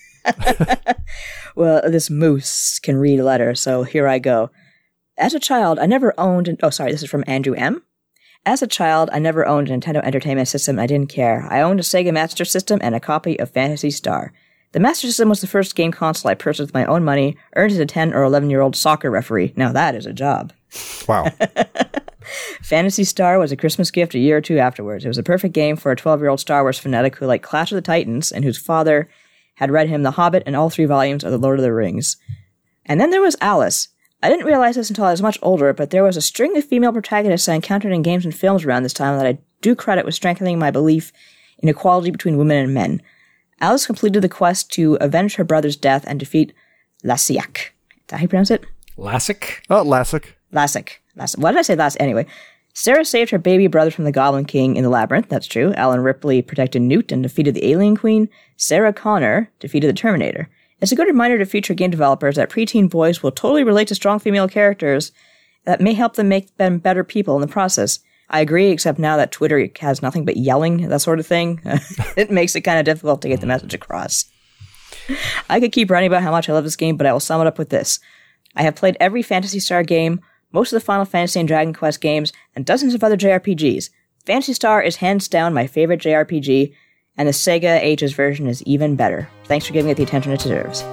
Well, this moose can read a letter, so here I go. As a child, I never owned this is from Andrew M. As a child, I never owned a Nintendo Entertainment System, and I didn't care. I owned a Sega Master System and a copy of Phantasy Star. The Master System was the first game console I purchased with my own money, earned as a 10 or 11-year-old soccer referee. Now that is a job. Wow. Phantasy Star was a Christmas gift a year or two afterwards. It was a perfect game for a 12-year-old Star Wars fanatic who liked Clash of the Titans and whose father had read him The Hobbit and all 3 volumes of The Lord of the Rings. And then there was Alice. I didn't realize this until I was much older, but there was a string of female protagonists I encountered in games and films around this time that I do credit with strengthening my belief in equality between women and men. Alice completed the quest to avenge her brother's death and defeat Lassiak. Is that how you pronounce it? Lassic? Oh, Lassic. Lassic. Why did I say Lassic? Anyway, Sarah saved her baby brother from the Goblin King in the Labyrinth. That's true. Alan Ripley protected Newt and defeated the Alien Queen. Sarah Connor defeated the Terminator. It's a good reminder to future game developers that preteen boys will totally relate to strong female characters that may help them make them better people in the process. I agree, except now that Twitter has nothing but yelling, that sort of thing, it makes it kind of difficult to get the message across. I could keep writing about how much I love this game, but I will sum it up with this. I have played every Phantasy Star game, most of the Final Fantasy and Dragon Quest games, and dozens of other JRPGs. Phantasy Star is hands down my favorite JRPG, and the Sega Ages version is even better. Thanks for giving it the attention it deserves.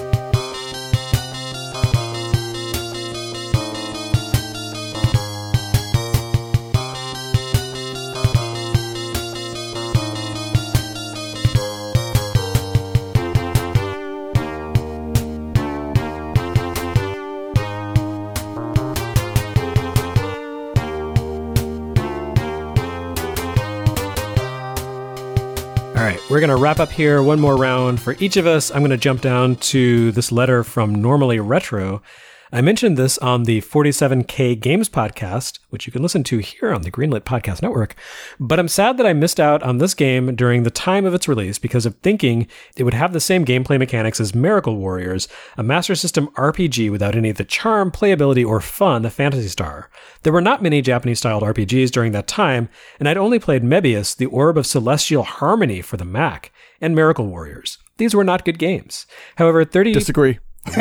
All right, we're going to wrap up here. One more round for each of us. I'm going to jump down to this letter from Normally Retro. I mentioned this on the 47K Games podcast, which you can listen to here on the Greenlit Podcast Network. But I'm sad that I missed out on this game during the time of its release because of thinking it would have the same gameplay mechanics as Miracle Warriors, a Master System RPG without any of the charm, playability, or fun of Phantasy Star. There were not many Japanese-styled RPGs during that time, and I'd only played Mebius, the Orb of Celestial Harmony for the Mac, and Miracle Warriors. These were not good games. However, Disagree.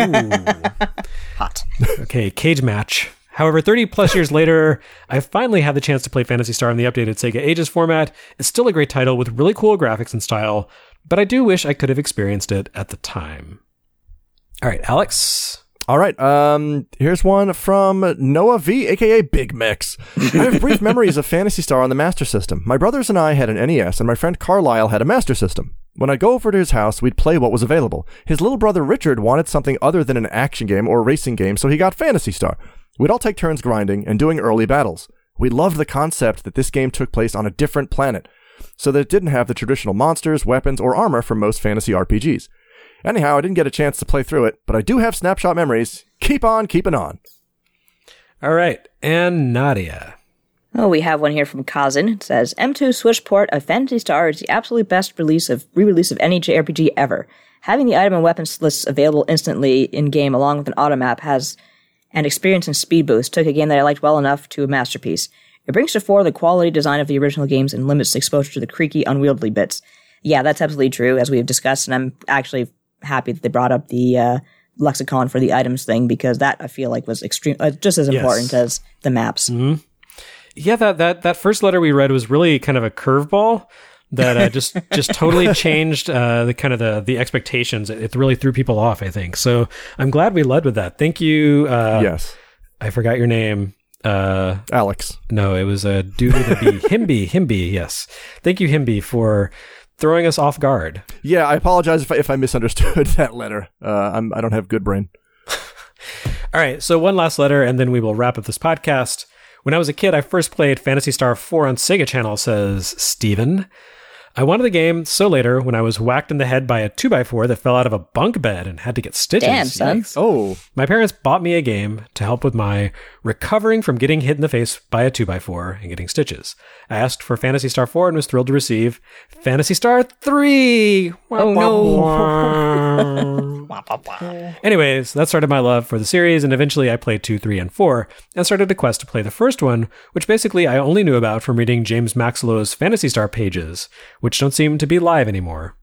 Hot. Okay, cage match. However, 30 plus years later, I finally had the chance to play Phantasy Star in the updated Sega Ages format. It's still a great title with really cool graphics and style, but I do wish I could have experienced it at the time. All right, Alex. All right. Here's one from Noah V, aka Big Mix. I have brief memories of Phantasy Star on the Master System. My brothers and I had an NES, and my friend Carlisle had a Master System. When I'd go over to his house, we'd play what was available. His little brother Richard wanted something other than an action game or racing game, so he got Phantasy Star. We'd all take turns grinding and doing early battles. We loved the concept that this game took place on a different planet, so that it didn't have the traditional monsters, weapons, or armor from most fantasy RPGs. Anyhow, I didn't get a chance to play through it, but I do have snapshot memories. Keep on keeping on. All right, and Nadia. Oh, we have one here from Kazan. It says, M2 Switch port of Phantasy Star is the absolute best re-release of any JRPG ever. Having the item and weapons lists available instantly in-game along with an automap has an experience and speed boost. Took a game that I liked well enough to a masterpiece. It brings to fore the quality design of the original games and limits exposure to the creaky, unwieldy bits. Yeah, that's absolutely true, as we've discussed, and I'm actually happy that they brought up the lexicon for the items thing, because that, I feel like, was just as important as the maps. Mm-hmm. Yeah, that first letter we read was really kind of a curveball that just totally changed the expectations. It really threw people off, I think. So I'm glad we led with that. Thank you. Yes. I forgot your name. Alex. No, it was a dude with a B. Himby, yes. Thank you, Himby, for throwing us off guard. Yeah, I apologize if I misunderstood that letter. I don't have good brain. All right, so one last letter, and then we will wrap up this podcast. When I was a kid, I first played Phantasy Star 4 on Sega Channel, says Steven. I wanted the game so later when I was whacked in the head by a 2x4 that fell out of a bunk bed and had to get stitches. Damn, son. Yikes. Oh, My parents bought me a game to help with my recovering from getting hit in the face by a 2x4 and getting stitches. I asked for Phantasy Star 4 and was thrilled to receive Phantasy Star 3. Oh, no. Anyways, that started my love for the series, and eventually I played 2, 3, and 4, and started a quest to play the first one, which basically I only knew about from reading James Maxillow's Phantasy Star pages, which don't seem to be live anymore.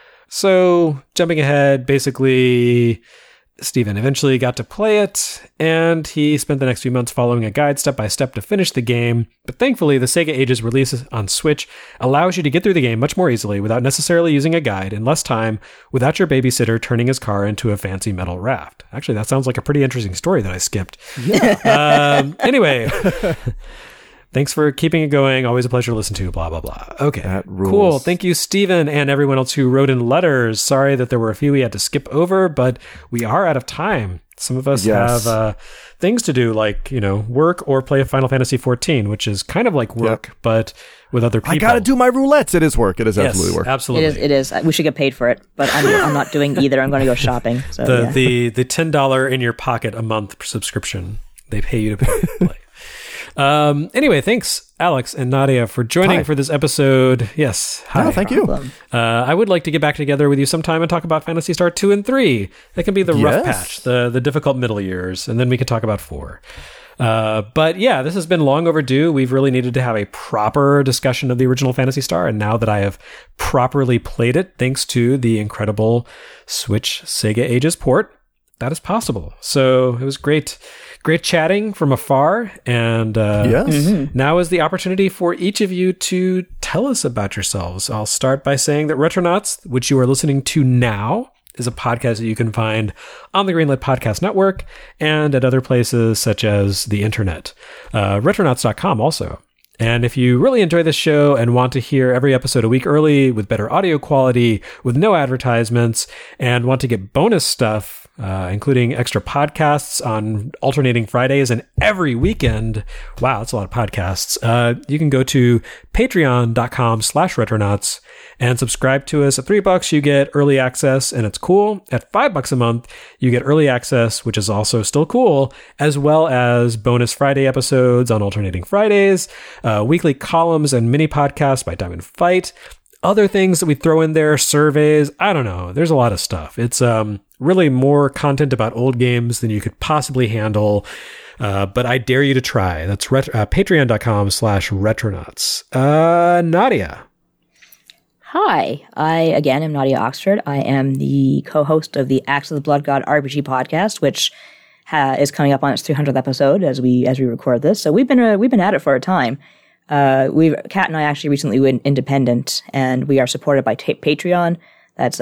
So, jumping ahead, basically, Steven eventually got to play it, and he spent the next few months following a guide step by step to finish the game. But thankfully, the Sega Ages release on Switch allows you to get through the game much more easily without necessarily using a guide in less time without your babysitter turning his car into a fancy metal raft. Actually, that sounds like a pretty interesting story that I skipped. Yeah. Anyway. Thanks for keeping it going. Always a pleasure to listen to. Blah, blah, blah. Okay. That rules. Cool. Thank you, Steven, and everyone else who wrote in letters. Sorry that there were a few we had to skip over, but we are out of time. Some of us have things to do, like, work or play Final Fantasy XIV, which is kind of like work, but with other people. I got to do my roulettes. It is work. It is absolutely work. Absolutely. It is. We should get paid for it, but I'm not doing either. I'm going to go shopping. So, the $10 in your pocket a month subscription. They pay you to play. Anyway, thanks, Alex and Nadia, for joining for this episode. Yes. Hi. Oh, thank you. I would like to get back together with you sometime and talk about Phantasy Star 2 and 3. That can be the rough patch, the difficult middle years, and then we can talk about 4. But yeah, this has been long overdue. We've really needed to have a proper discussion of the original Phantasy Star, and now that I have properly played it, thanks to the incredible Switch Sega Ages port, that is possible. So it was great chatting from afar, and now is the opportunity for each of you to tell us about yourselves. I'll start by saying that Retronauts, which you are listening to now, is a podcast that you can find on the Greenlit Podcast Network and at other places such as the internet. Retronauts.com also. And if you really enjoy this show and want to hear every episode a week early with better audio quality, with no advertisements, and want to get bonus stuff, including extra podcasts on alternating Fridays and every weekend. Wow, that's a lot of podcasts. You can go to patreon.com/retronauts and subscribe to us. At $3, you get early access, and it's cool. At $5 a month, you get early access, which is also still cool, as well as bonus Friday episodes on alternating Fridays, weekly columns and mini podcasts by Diamond Fight, other things that we throw in there, surveys. I don't know. There's a lot of stuff. It's really more content about old games than you could possibly handle. But I dare you to try. That's patreon.com/retronauts. Nadia. Hi, I again am Nadia Oxford. I am the co-host of the Axe of the Blood God RPG podcast, which is coming up on its 300th episode as we record this. So we've been at it for a time. Kat and I actually recently went independent, and we are supported by Patreon. That's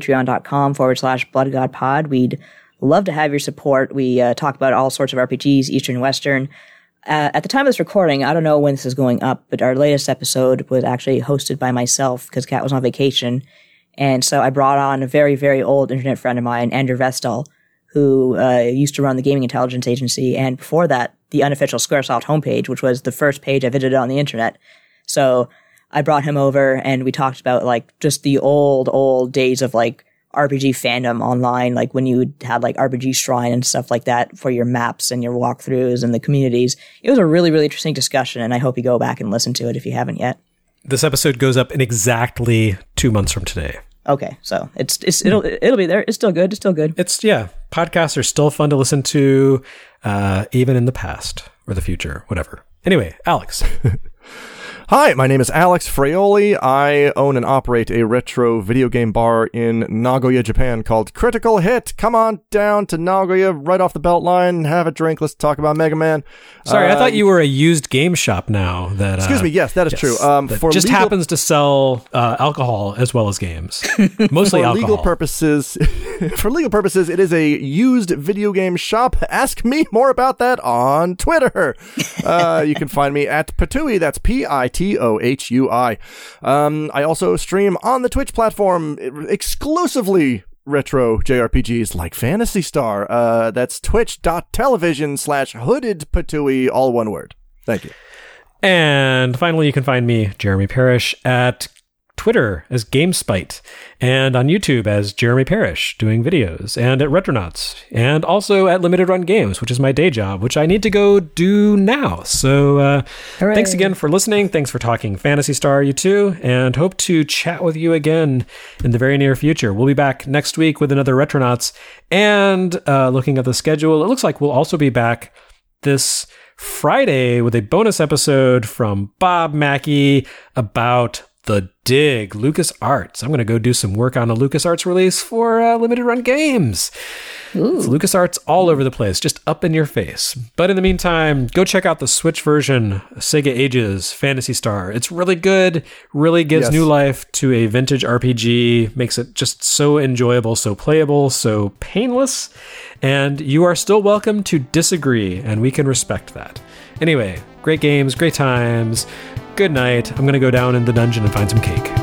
patreon.com/bloodgodpod. We'd love to have your support. We talk about all sorts of RPGs, Eastern, Western. At the time of this recording, I don't know when this is going up, but our latest episode was actually hosted by myself because Kat was on vacation. And so I brought on a very, very old internet friend of mine, Andrew Vestal, who used to run the Gaming Intelligence Agency, and before that, the unofficial Squaresoft homepage, which was the first page I visited on the internet. So I brought him over, and we talked about like just the old days of like RPG fandom online, like when you had like RPG Shrine and stuff like that for your maps and your walkthroughs and the communities. It was a really, really interesting discussion, and I hope you go back and listen to it if you haven't yet. This episode goes up in exactly 2 months from today. Okay, so it'll be there. It's still good. Podcasts are still fun to listen to, even in the past or the future, whatever. Anyway, Alex. Hi, my name is Alex Fraioli. I own and operate a retro video game bar in Nagoya, Japan called Critical Hit. Come on down to Nagoya, right off the Beltline, have a drink. Let's talk about Mega Man. Sorry, I thought you were a used game shop now. That excuse me. Yes, that is true. For just happens to sell alcohol as well as games, mostly for alcohol. Legal purposes, for legal purposes, it is a used video game shop. Ask me more about that on Twitter. You can find me at Patohui. That's Pitohui. I also stream on the Twitch platform exclusively retro JRPGs like Phantasy Star. That's twitch.tv/hoodedpatooey, all one word. Thank you. And finally, you can find me, Jeremy Parrish, at Twitter as GameSpite, and on YouTube as Jeremy Parrish, doing videos, and at Retronauts, and also at Limited Run Games, which is my day job, which I need to go do now. So thanks again for listening. Thanks for talking Phantasy Star, you two, and hope to chat with you again in the very near future. We'll be back next week with another Retronauts, and looking at the schedule, it looks like we'll also be back this Friday with a bonus episode from Bob Mackey about The Dig, LucasArts. I'm going to go do some work on a LucasArts release for Limited Run Games. It's LucasArts all over the place, just up in your face. But in the meantime, go check out the Switch version, Sega Ages Phantasy Star. It's really good, really gives new life to a vintage RPG, makes it just so enjoyable, so playable, so painless. And you are still welcome to disagree, and we can respect that. Anyway, great games, great times. Good night. I'm going to go down in the dungeon and find some cake.